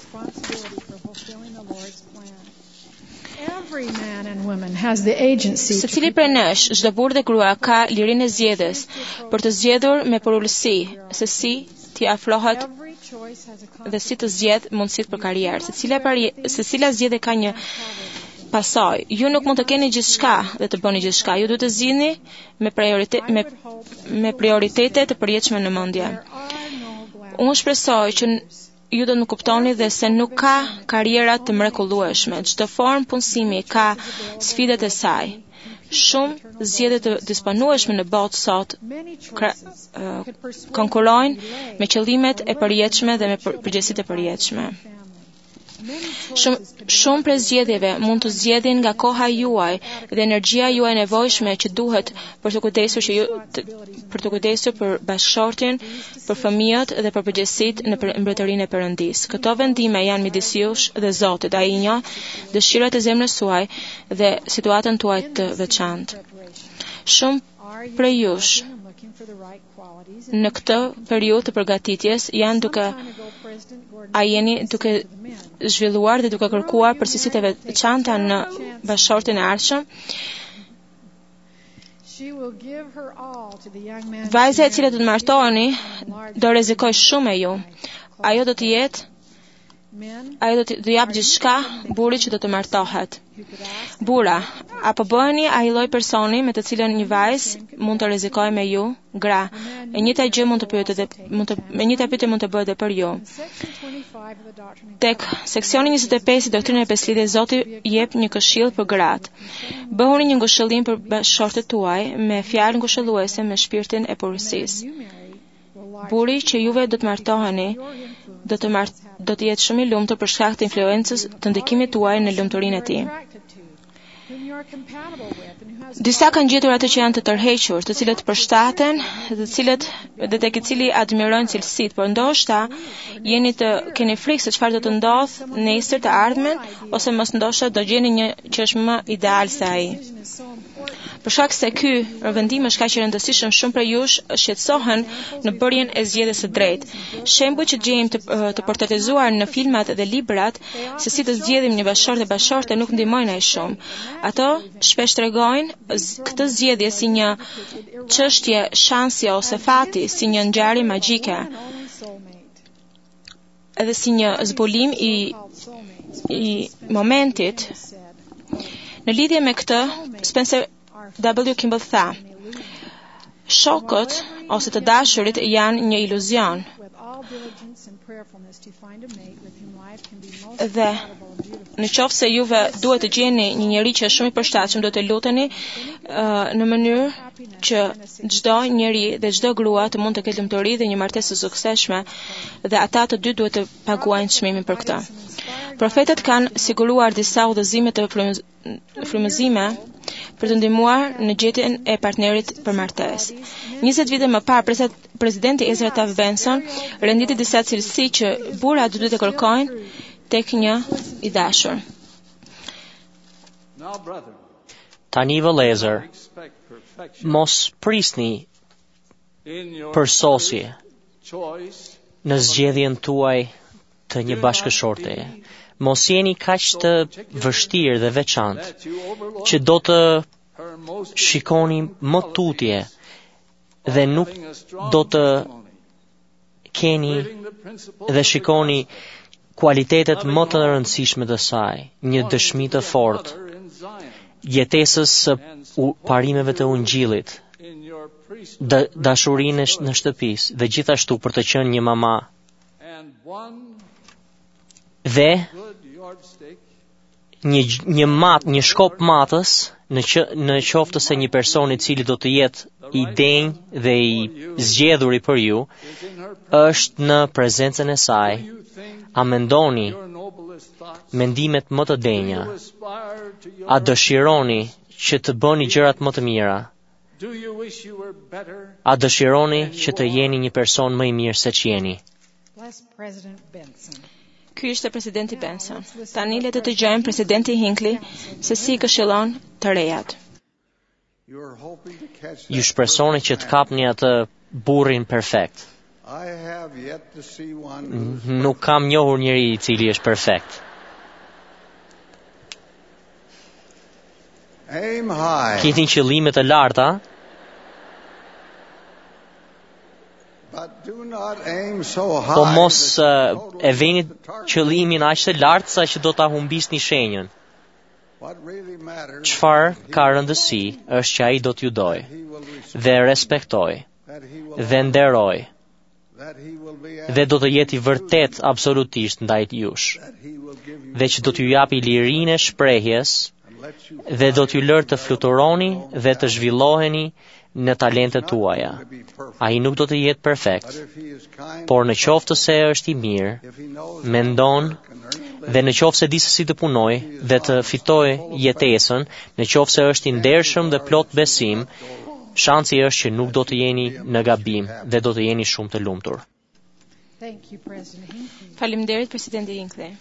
Secili prej nesh, çdo burrë dhe grua ka lirinë e zgjedhjes për të zgjedhur me porulësi se si t'i afrohet dhe si të zgjedh mundësitë për karrierë. Secila secila zgjedhje ka një pasojë. Ju nuk mund të keni gjithçka dhe të bëni gjithçka. Ju duhet të zgjidhni me prioritet me me prioritete të përjetshme në mendje. Unë shpresoj që ju do të më kuptoni dhe se nuk ka karriera të mrekullueshme. Çdo formë punësimi ka sfidat e saj. Shumë zgjedhje të disponueshme në botë sot kra, uh, konkurrojnë me qëllimet e përjetshme dhe me përgjegjësitë e përjetshme. Shumë shumë prej zgjedhjeve mund të zgjedhin nga koha juaj dhe energjia juaj nevojshme që duhet për të kujdesur që ju të, për të kujdesur për bashkëshortin, për fëmijët dhe për përgjegjësitë në mbretërinë e Perëndisë. Këto vendime janë midis jush dhe Zotit. Ai i njeh dëshirat e zemrës suaj dhe situatën tuaj të veçantë. Shumë prej jush në këtë periudhë të përgatitjes janë duke a jeni duke zhvilluar dhe duke kërkuar përgjegjësitë e veçanta në bashkëshortin e ardhshëm. Vajza e cila do të martoheni do rrezikoj shumë me ju. Ajo do të jetë Ajo do të jap gjithçka burrit që do të martohet. Burra, apo bëheni ai lloj personi me të cilën një vajzë mund të rrezikojë me ju? Gra, e njëjta gjë mund të pyetet edhe mund të e njëjta pyetje mund të bëhet edhe për ju. Tek seksioni njëzet e pesë i doktrinës e pesëlidhjes Zoti jep një këshill për gratë. Bëhuni një ngushëllim për bashkëshortet tuaj me fjalë ngushëlluese me shpirtin e porosisë. Burri që juve do të martoheni do të mart do të jetë shumë i lumtur për shkak të influencës të ndikimit tuaj në lumturinë e tij. Disa kanë gjetur atë që janë të tërhequr, të cilët përshtaten, të cilët dhe tek i cili admirojnë cilësitë, por ndoshta jeni të keni frikë se çfarë do të ndodh nesër të ardhmen, ose mos ndoshta do gjeni një që është më ideal se ai. Për shkak se ky vendim është kaq i rëndësishëm, shumë prej jush shqetësohen në bërjen e zgjedhjes së drejtë. Shembuj që gjejmë të, të portretizuar në filmat dhe librat se si të zgjedhim një bashkëshort dhe bashkëshorte nuk ndihmojnë ai shumë. Ato shpesh tregojnë këtë zgjedhje si një çështje shansi ose fati, si një ngjarje magjike, edhe si një zbulim i i momentit. Në lidhje me këtë, Spencer W. Kimball tha: shokët ose të dashurit janë një iluzion. Dhe në qoftë se juve duhet të gjeni një njeri që është shumë i përshtatshëm, do të luteni uh, në mënyrë që çdo njeri dhe çdo grua të mund të ketë lumturi dhe një martesë të suksesshme, dhe ata të dy duhet të paguajnë çmimin për këtë. Profetët kanë siguruar disa udhëzime të frymëzime për të ndihmuar në gjetjen e partnerit për martesë. njëzet vite më parë, presidenti Ezra Taft Benson renditi disa cilësi që burrat duhet të kërkojnë tek një i dashur. Tani vëllezër, mos prisni përsosje në zgjedhjen tuaj të një bashkëshorte. Mos jeni kaq të vështirë dhe veçantë që do të shikoni më tutje dhe nuk do të keni dhe shikoni kualitetet më të rëndësishme të saj, një dëshmi të fortë, jetesës së parimeve të ungjillit, dashurinë në shtëpisë dhe gjithashtu për të qenë një mama. Dhe një një mat, një shkop matës në që, në qoftë se një person i cili do të jetë i denjë dhe i zgjedhuri për ju është në prezencën e saj. A mendoni mendimet më të denja? A dëshironi që të bëni gjërat më të mira? A dëshironi që të jeni një person më i mirë se që jeni? Ky ishte presidenti Benson. Tani le të dëgjojmë presidenti Hinckley se si këshillon të rejat. Ju shpresoni që të kapni atë burrin perfekt. Nuk kam njohur njëri i cili është perfekt. Keni qëllime të larta, po mos uh, e veni qëllimin aq të lartë sa që do ta humbisni shenjën. Çfarë ka rëndësi është që ai do t'ju dojë dhe respektoj dhe nderoj dhe do të jeti vërtet absolutisht ndaj jush dhe që do t'ju japi lirinë e shprehjes dhe do t'ju lërë të fluturoni dhe të zhvilloheni në talentet tuaja. Ai nuk do të jetë perfekt, por në qoftë se është i mirë, mendon dhe në qoftë se di se si të punoj dhe të fitoj jetesën, në qoftë se është i ndershëm dhe plot besim, shansi është që nuk do të jeni në gabim dhe do të jeni shumë të lumtur. Faleminderit presidenti Hinckley.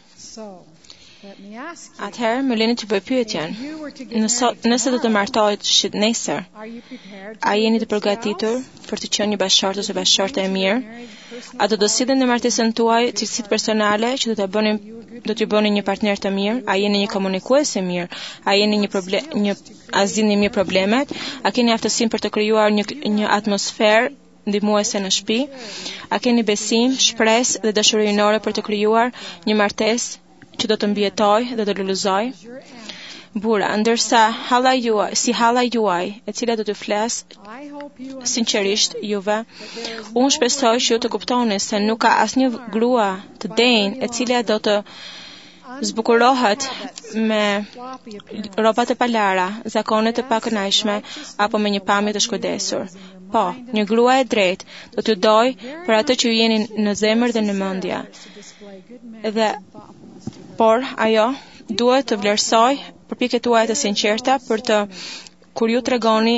Atëherë, më leni të bëj pyetjen. Nëse do të martohet nesër, a jeni të përgatitur për të qenë një bashkëshort ose bashkëshorte e mirë? A do të sillni në martesën tuaj cilësitë personale që do ta bëni do t'ju bëni një partner të mirë? A jeni një komunikues i mirë? A jeni një problem një a zgjidhni mirë problemet? A keni aftësinë për të krijuar një një atmosferë ndihmuese në shtëpi? A keni besim, shpresë dhe dashuri rinore për të krijuar një martesë që do të mbijetoj dhe të lulluzoj? Bura, ndërsa halla juaj, si halla juaj, e cila do të flas sinqerisht juve, unë shpresoj që ju të kuptoni se nuk ka asnjë grua të denjë e cila do të zbukurohet me rroba të palara, zakone të pakënaqshme apo me një pamje të shkujdesur. Po, një grua e drejtë do t'ju doj për atë që ju jeni në zemër dhe në mendje. Dhe por ajo duhet të vlerësoj përpjekjet tuaja të sinqerta për të kur ju tregoni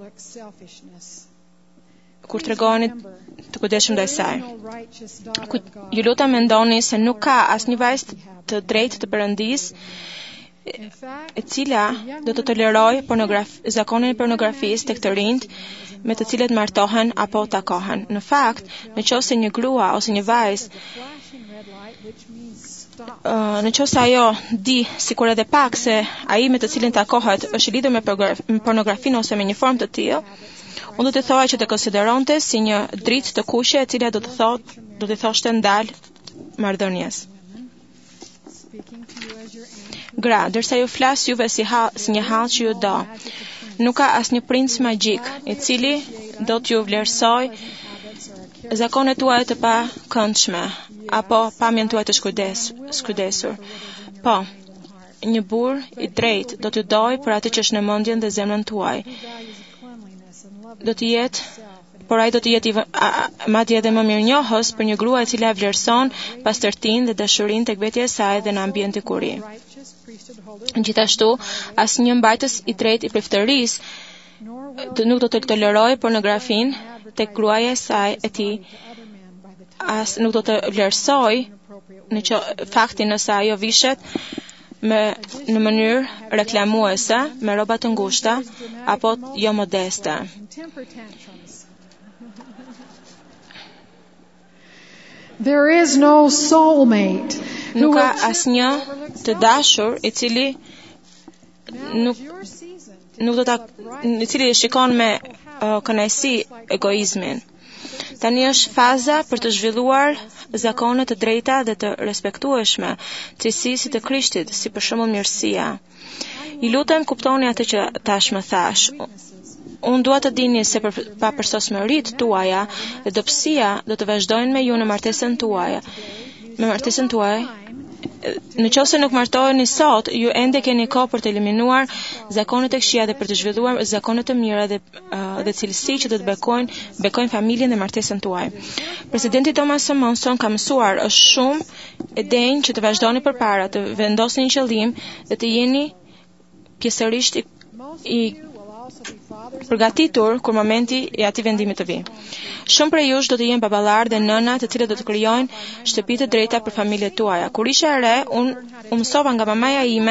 kur tregoni të kujdesshëm ndaj saj. Ju lutem mendoni se nuk ka asnjë vajzë të drejtë të Perëndisë e cila do të toleroj pornografi, zakonin e pornografisë tek të rinjt me të cilët martohen apo takohen. Në fakt, nëse një grua ose një vajzë Uh, në qoftë ajo di sikur edhe pak se ai me të cilin takohet është i lidhur me, me pornografinë ose me një formë të tillë, unë do të thoja që të konsideronte si një dritë të kuqe e cila do të thotë, do të thoshte ndal marrëdhënies. Gra, ndërsa ju flas juve si, ha, si një hall që ju do, nuk ka asnjë princ magjik i cili do t'ju vlerësoj zakonet tuaja të pa këndshme apo pamjen tuaj të shkujdesur. Po, një burr i drejtë do t'ju doj për atë që është në mendjen dhe zemrën tuaj. Do të jetë, por ai do të jetë madje edhe më mirënjohës për një grua e cila vlerëson pastërtinë dhe dashurinë tek vetja e saj dhe në ambientin ku ri. Gjithashtu, asnjë mbajtës i drejtë i priftërisë nuk do të toleroj pornografinë tek gruaja e saj e tij. As nuk do të vlerësoj në që faktin nëse ajo vishet me në mënyrë reklamuese me rroba të ngushta apo jo modeste. There is no soulmate. Nuk ka asnjë të dashur i cili nuk nuk do ta i cili shikon me uh, kënaqësi egoizmin. Tani është faza për të zhvilluar zakone të drejta dhe të respektueshme, cilësi si të Krishtit, si për shembull mirësia. I lutem kuptoni atë që tash më thash. Unë dua të dini se për pa përsosmëritë tuaja dhe dobësia do të vazhdojnë me ju në martesën tuaja. Me martesën tuaj, në qoftë se nuk martoheni sot, ju ende keni kohë për të eliminuar zakonet e këqija dhe për të zhvilluar zakone të mira dhe uh, dhe cilësi që do të bekojnë bekojnë familjen dhe martesën tuaj. Presidenti Thomas S. Monson ka mësuar është shumë e denjë që të vazhdoni përpara, të vendosni një qëllim dhe të jeni pjesërisht i, i përgatitur kur momenti i atij vendimi të vi. Shumë prej jush do të jenë baballar dhe nëna të cilët do të krijojnë shtëpi të drejta për familjet tuaja. Kur isha e re, unë u mësova nga mamaja ime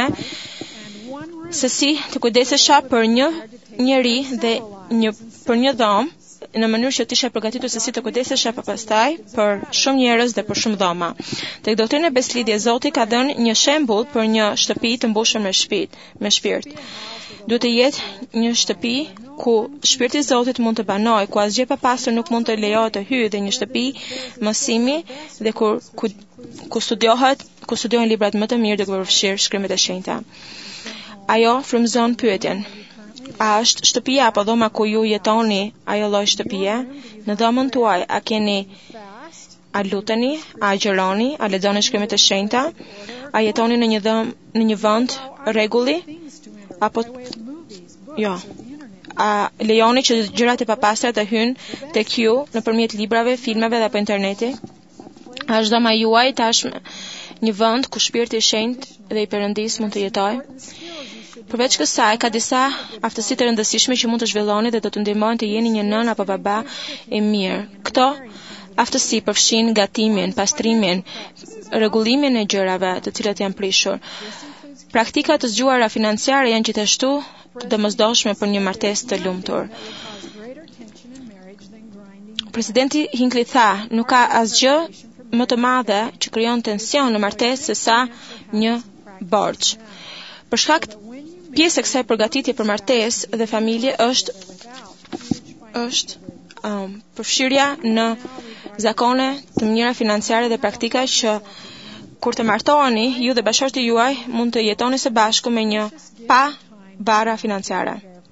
se si të kujdesesha për një njeri dhe një për një dhomë në mënyrë që të isha përgatitur se si të kujdesesha pastaj për shumë njerëz dhe për shumë dhoma. Tek doktrina e beslidhjes Zoti ka dhënë një shembull për një shtëpi të mbushur me shpirt, me shpirt. Duhet të jetë një shtëpi ku shpirti i Zotit mund të banojë, ku asgjë e papastër nuk mund të lejohet të hyjë, dhe një shtëpi mësimi dhe kur ku, ku studiohet, ku studiohen librat më të mirë dhe ku përfshirë shkrimet e shenjta. Ajo frymëzon pyetjen: a është shtëpia apo dhoma ku ju jetoni ajo lloj shtëpie? Në dhomën tuaj a keni a luteni, a agjeroni, a lexoni shkrimet e shenjta, a jetoni në një dhëm, në një vend rregulli apo jo? A lejoni që gjërat e papastra të hyjnë tek ju nëpërmjet librave, filmave dhe apo interneti? A është dhoma juaj tashmë një vend ku shpirti i shenjtë dhe i Perëndis mund të jetojë? Përveç kësaj, ka disa aftësi të rëndësishme që mund të zhvilloni dhe do të ndihmojnë të jeni një nën apo baba e mirë. Këto aftësi përfshin gatimin, pastrimin, rregullimin e gjërave të cilat janë prishur. Praktika të zgjuara financiare janë gjithashtu të domosdoshme për një martesë të lumtur. Presidenti Hinckley tha, nuk ka asgjë më të madhe që krijon tension në martesë se sa një borxh. Për shkak pjesë e kësaj përgatitje për martesë dhe familje është është um, përfshirja në zakone të mira financiare dhe praktika që kur të martoheni, ju dhe bashkëshorti juaj mund të jetoni së bashku me një pa bara financiare.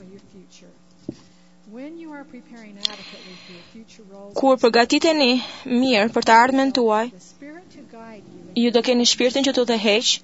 Kur përgatiteni mirë për të ardhmen tuaj, ju do keni shpirtin që të udhëheq.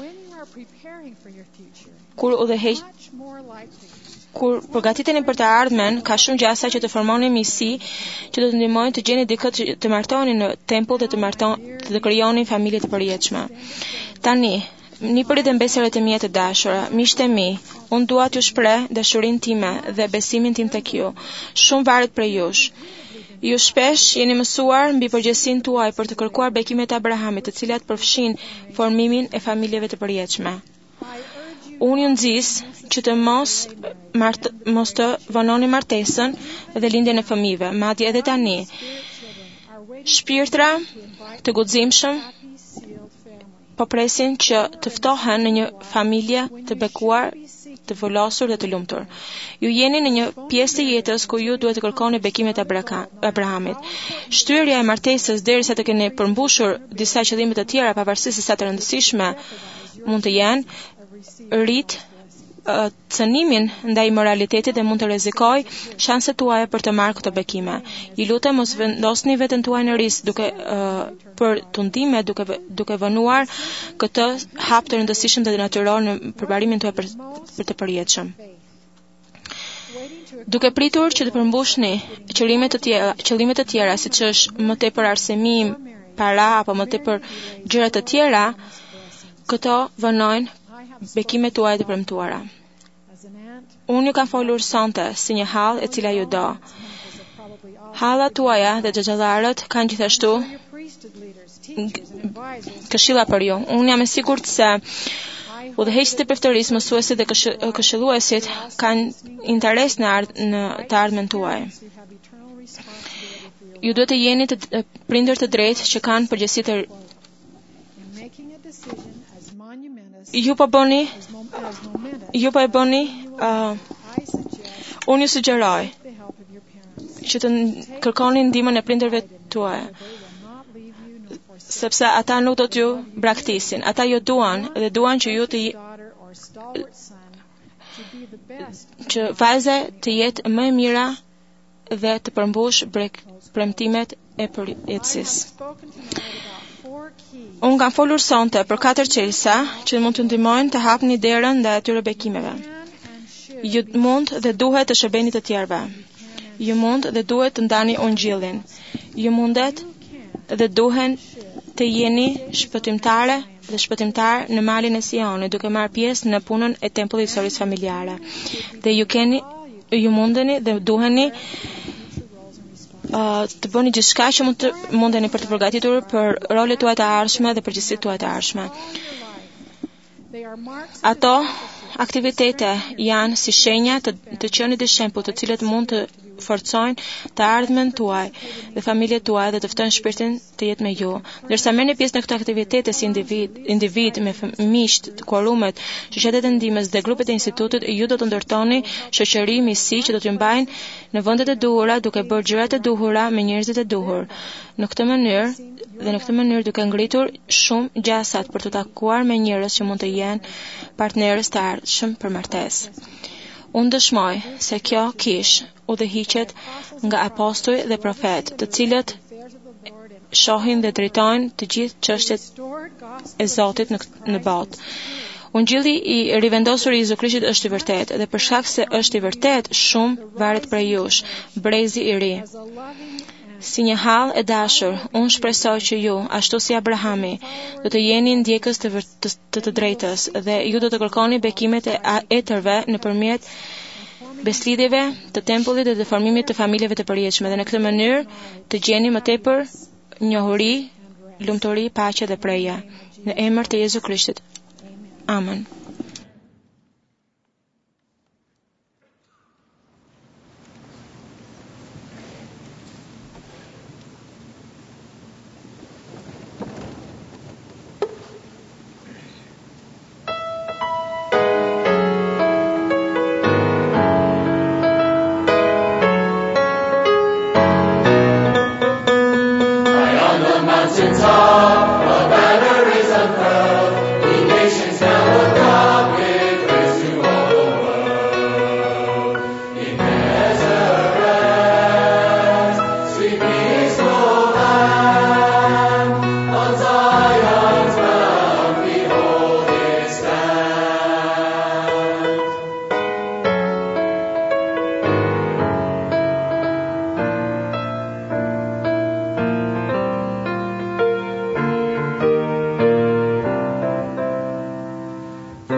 Kur udhëheq Kur përgatiteni për të ardhmen, ka shumë gjasa që të formoni miqësi që do të ndihmojnë të gjeni dikë që të martoheni në tempull dhe të marton të krijoni familje të përjetshme. Tani, Nipërit e mbesërit e mia të dashura, miqtë e mi, unë dua t'ju shpreh dashurinë time dhe besimin tim tek ju. Shumë varet prej jush. Ju shpesh jeni mësuar mbi përgjegjësinë tuaj për të kërkuar bekimet e Abrahamit, të cilat përfshin formimin e familjeve të përjetshme. Unë ju nxis që të mos mart mos të vononi martesën dhe lindjen e fëmijëve, madje edhe tani. Shpirtra të guximshëm po presin që të ftohen në një familje të bekuar, të volosur dhe të lumtur. Ju jeni në një pjesë të jetës ku ju duhet të kërkoni bekimet e Abrahamit. Shtyrja e martesës derisa të keni përmbushur disa qëllime të tjera, pavarësisht se sa të rëndësishme mund të jenë, rrit uh, cënimin ndaj moralitetit dhe mund të rrezikoj shanset tuaja për të marrë këto bekime. Ju lutem mos vendosni veten tuaj në risk duke uh, për tundime duke duke vënuar këtë hap të rëndësishëm dhe natyror në përbarimin tuaj për, për të përjetshëm. Duke pritur që të përmbushni qëllime të tjera, qëllime të tjera siç është më tepër arsimim, para apo më tepër gjëra të tjera, këto vënojnë bekimet tuaja të premtuara. Unë ju kam folur sonte si një hall e cila ju do. Hallat tuaja dhe xhaxhallarët kanë gjithashtu këshilla për ju. Unë jam e sigurt se udhëheqësit e preferisë, mësuesit dhe këshilluesit kanë interes në, ard në të ardhmen tuaj. Ju duhet të jeni të prindër të drejtë që kanë përgjegjësi të Ju po bëni Ju po e bëni uh, Unë ju sugjeroj që të kërkoni ndihmën e prindërve tuaj, sepse ata nuk do t'ju braktisin. Ata ju duan dhe duan që ju të që vajza të jetë më e mira dhe të përmbush premtimet e përjetësisë. Unë kam folur sonte për katër çelësa që mund të ndihmojnë të hapni derën ndaj atyre bekimeve. Ju mund dhe duhet të shërbeni të tjerëve. Ju mund dhe duhet të ndani ungjillin. Ju mundet dhe duhen të jeni shpëtimtare dhe shpëtimtar në malin e Sionit, duke marrë pjesë në punën e tempullit të historisë familjare. Dhe ju keni, ju mundeni dhe duheni Uh, të bëni gjithçka që mund të mundeni për të përgatitur për rolet tuaja të ardhshme dhe përgjegjësitë tuaja të ardhshme. Ato aktivitete janë si shenja të, të qenit të shembull, të cilët mund të forcojnë të ardhmen tuaj dhe familjet tuaj dhe të ftojnë shpirtin të jetë me ju. Ndërsa merrni pjesë në këto aktivitete si individ, individ me miqt, quorumet, shoqetet e ndihmës dhe grupet e institutit, ju do të ndërtoni shoqëri misi që do t'ju mbajnë në vendet e duhura, duke bërë gjërat e duhura me njerëzit e duhur. Në këtë mënyrë dhe në këtë mënyrë duke ngritur shumë gjasat për të takuar me njerëz që mund të jenë partnerës të ardhshëm për martesë. Unë dëshmoj se kjo kish udhëhiqet nga apostoj dhe profet, të cilët shohin dhe drejtojnë të gjithë çështjet e Zotit në, në botë. Ungjilli i rivendosur i Jezu Krishtit është i vërtetë, dhe për shkak se është i vërtetë, shumë varet prej jush, brezi i ri. Si një hall e dashur, unë shpresoj që ju, ashtu si Abrahami, do të jeni ndjekës të, të, të, të drejtës dhe ju do të kërkoni bekimet e etërve nëpërmjet beslidhjeve të tempullit dhe të formimit të familjeve të përjetshme, dhe në këtë mënyrë të gjeni më tepër njohuri, lumturi, paqe dhe preje. Në emër të Jezu Krishtit. Amen. Top, a banner is unfurled, the nations now look up.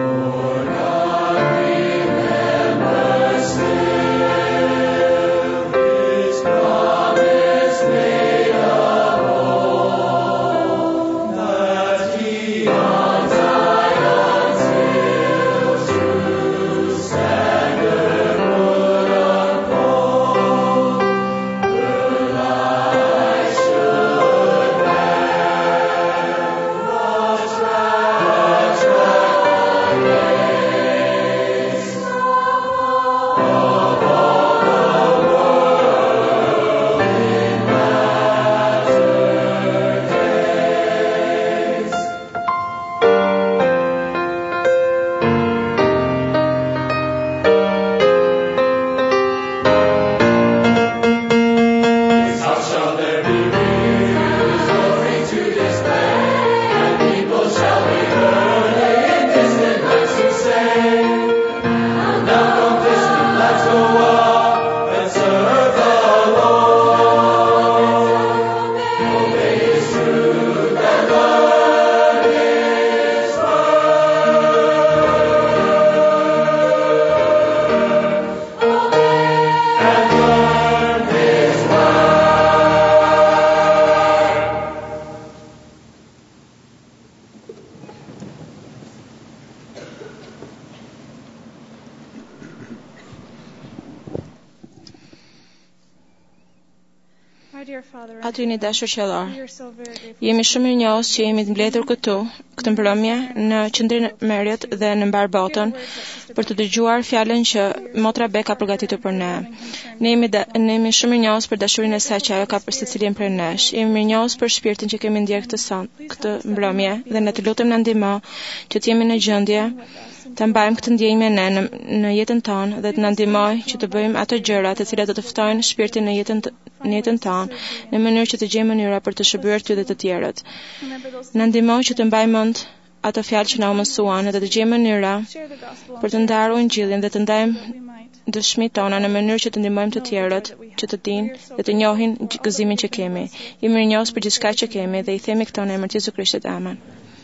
Aty një dashur qellar. Jemi shumë mirënjohës që jemi të mbledhur këtu, këtë mbrëmje në qendrin e Merritt dhe në mbar botën për të dëgjuar fjalën që motra Beck ka përgatitur për ne. Ne jemi da, ne jemi shumë mirënjohës për dashurinë e saj që ajo ka për secilin prej nesh. Jemi mirënjohës për shpirtin që kemi ndjer këtë son, këtë mbrëmje dhe ne të lutem na ndihmo që të jemi në gjendje të mbajmë këtë ndjenjë ne në, në jetën tonë dhe të na ndihmoj që të bëjmë ato gjëra të cilat do të ftojnë shpirtin në jetën në jetën tonë në mënyrë që të gjejmë mënyra për të shërbyer ty dhe të tjerët. Na ndihmoj që të mbajmë mend ato fjalë që na u mësuan dhe të gjejmë mënyra për të ndarë Ungjillin dhe të ndajmë dëshmitë tona në mënyrë që të ndihmojmë të tjerët që të dinë dhe të njohin gëzimin që kemi. Jemi mirënjohës për gjithçka që kemi dhe i themi këto në emrin e Jezu Krishtit. Amen.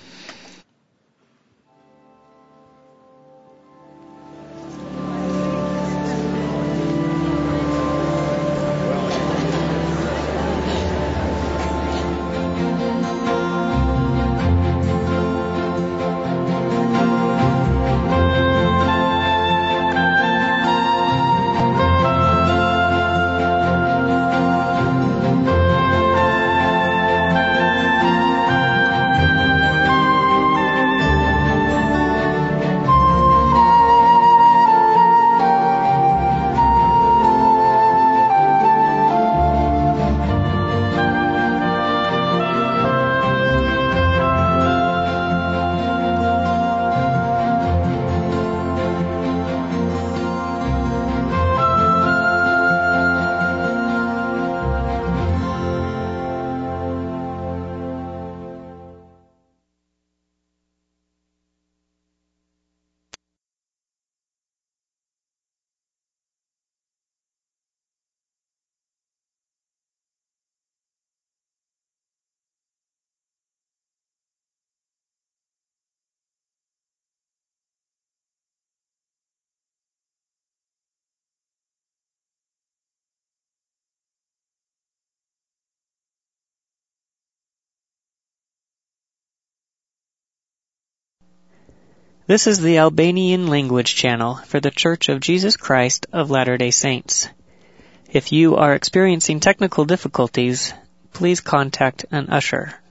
This is the Albanian language channel for the Church of Jesus Christ of Latter-day Saints. If you are experiencing technical difficulties, please contact an usher.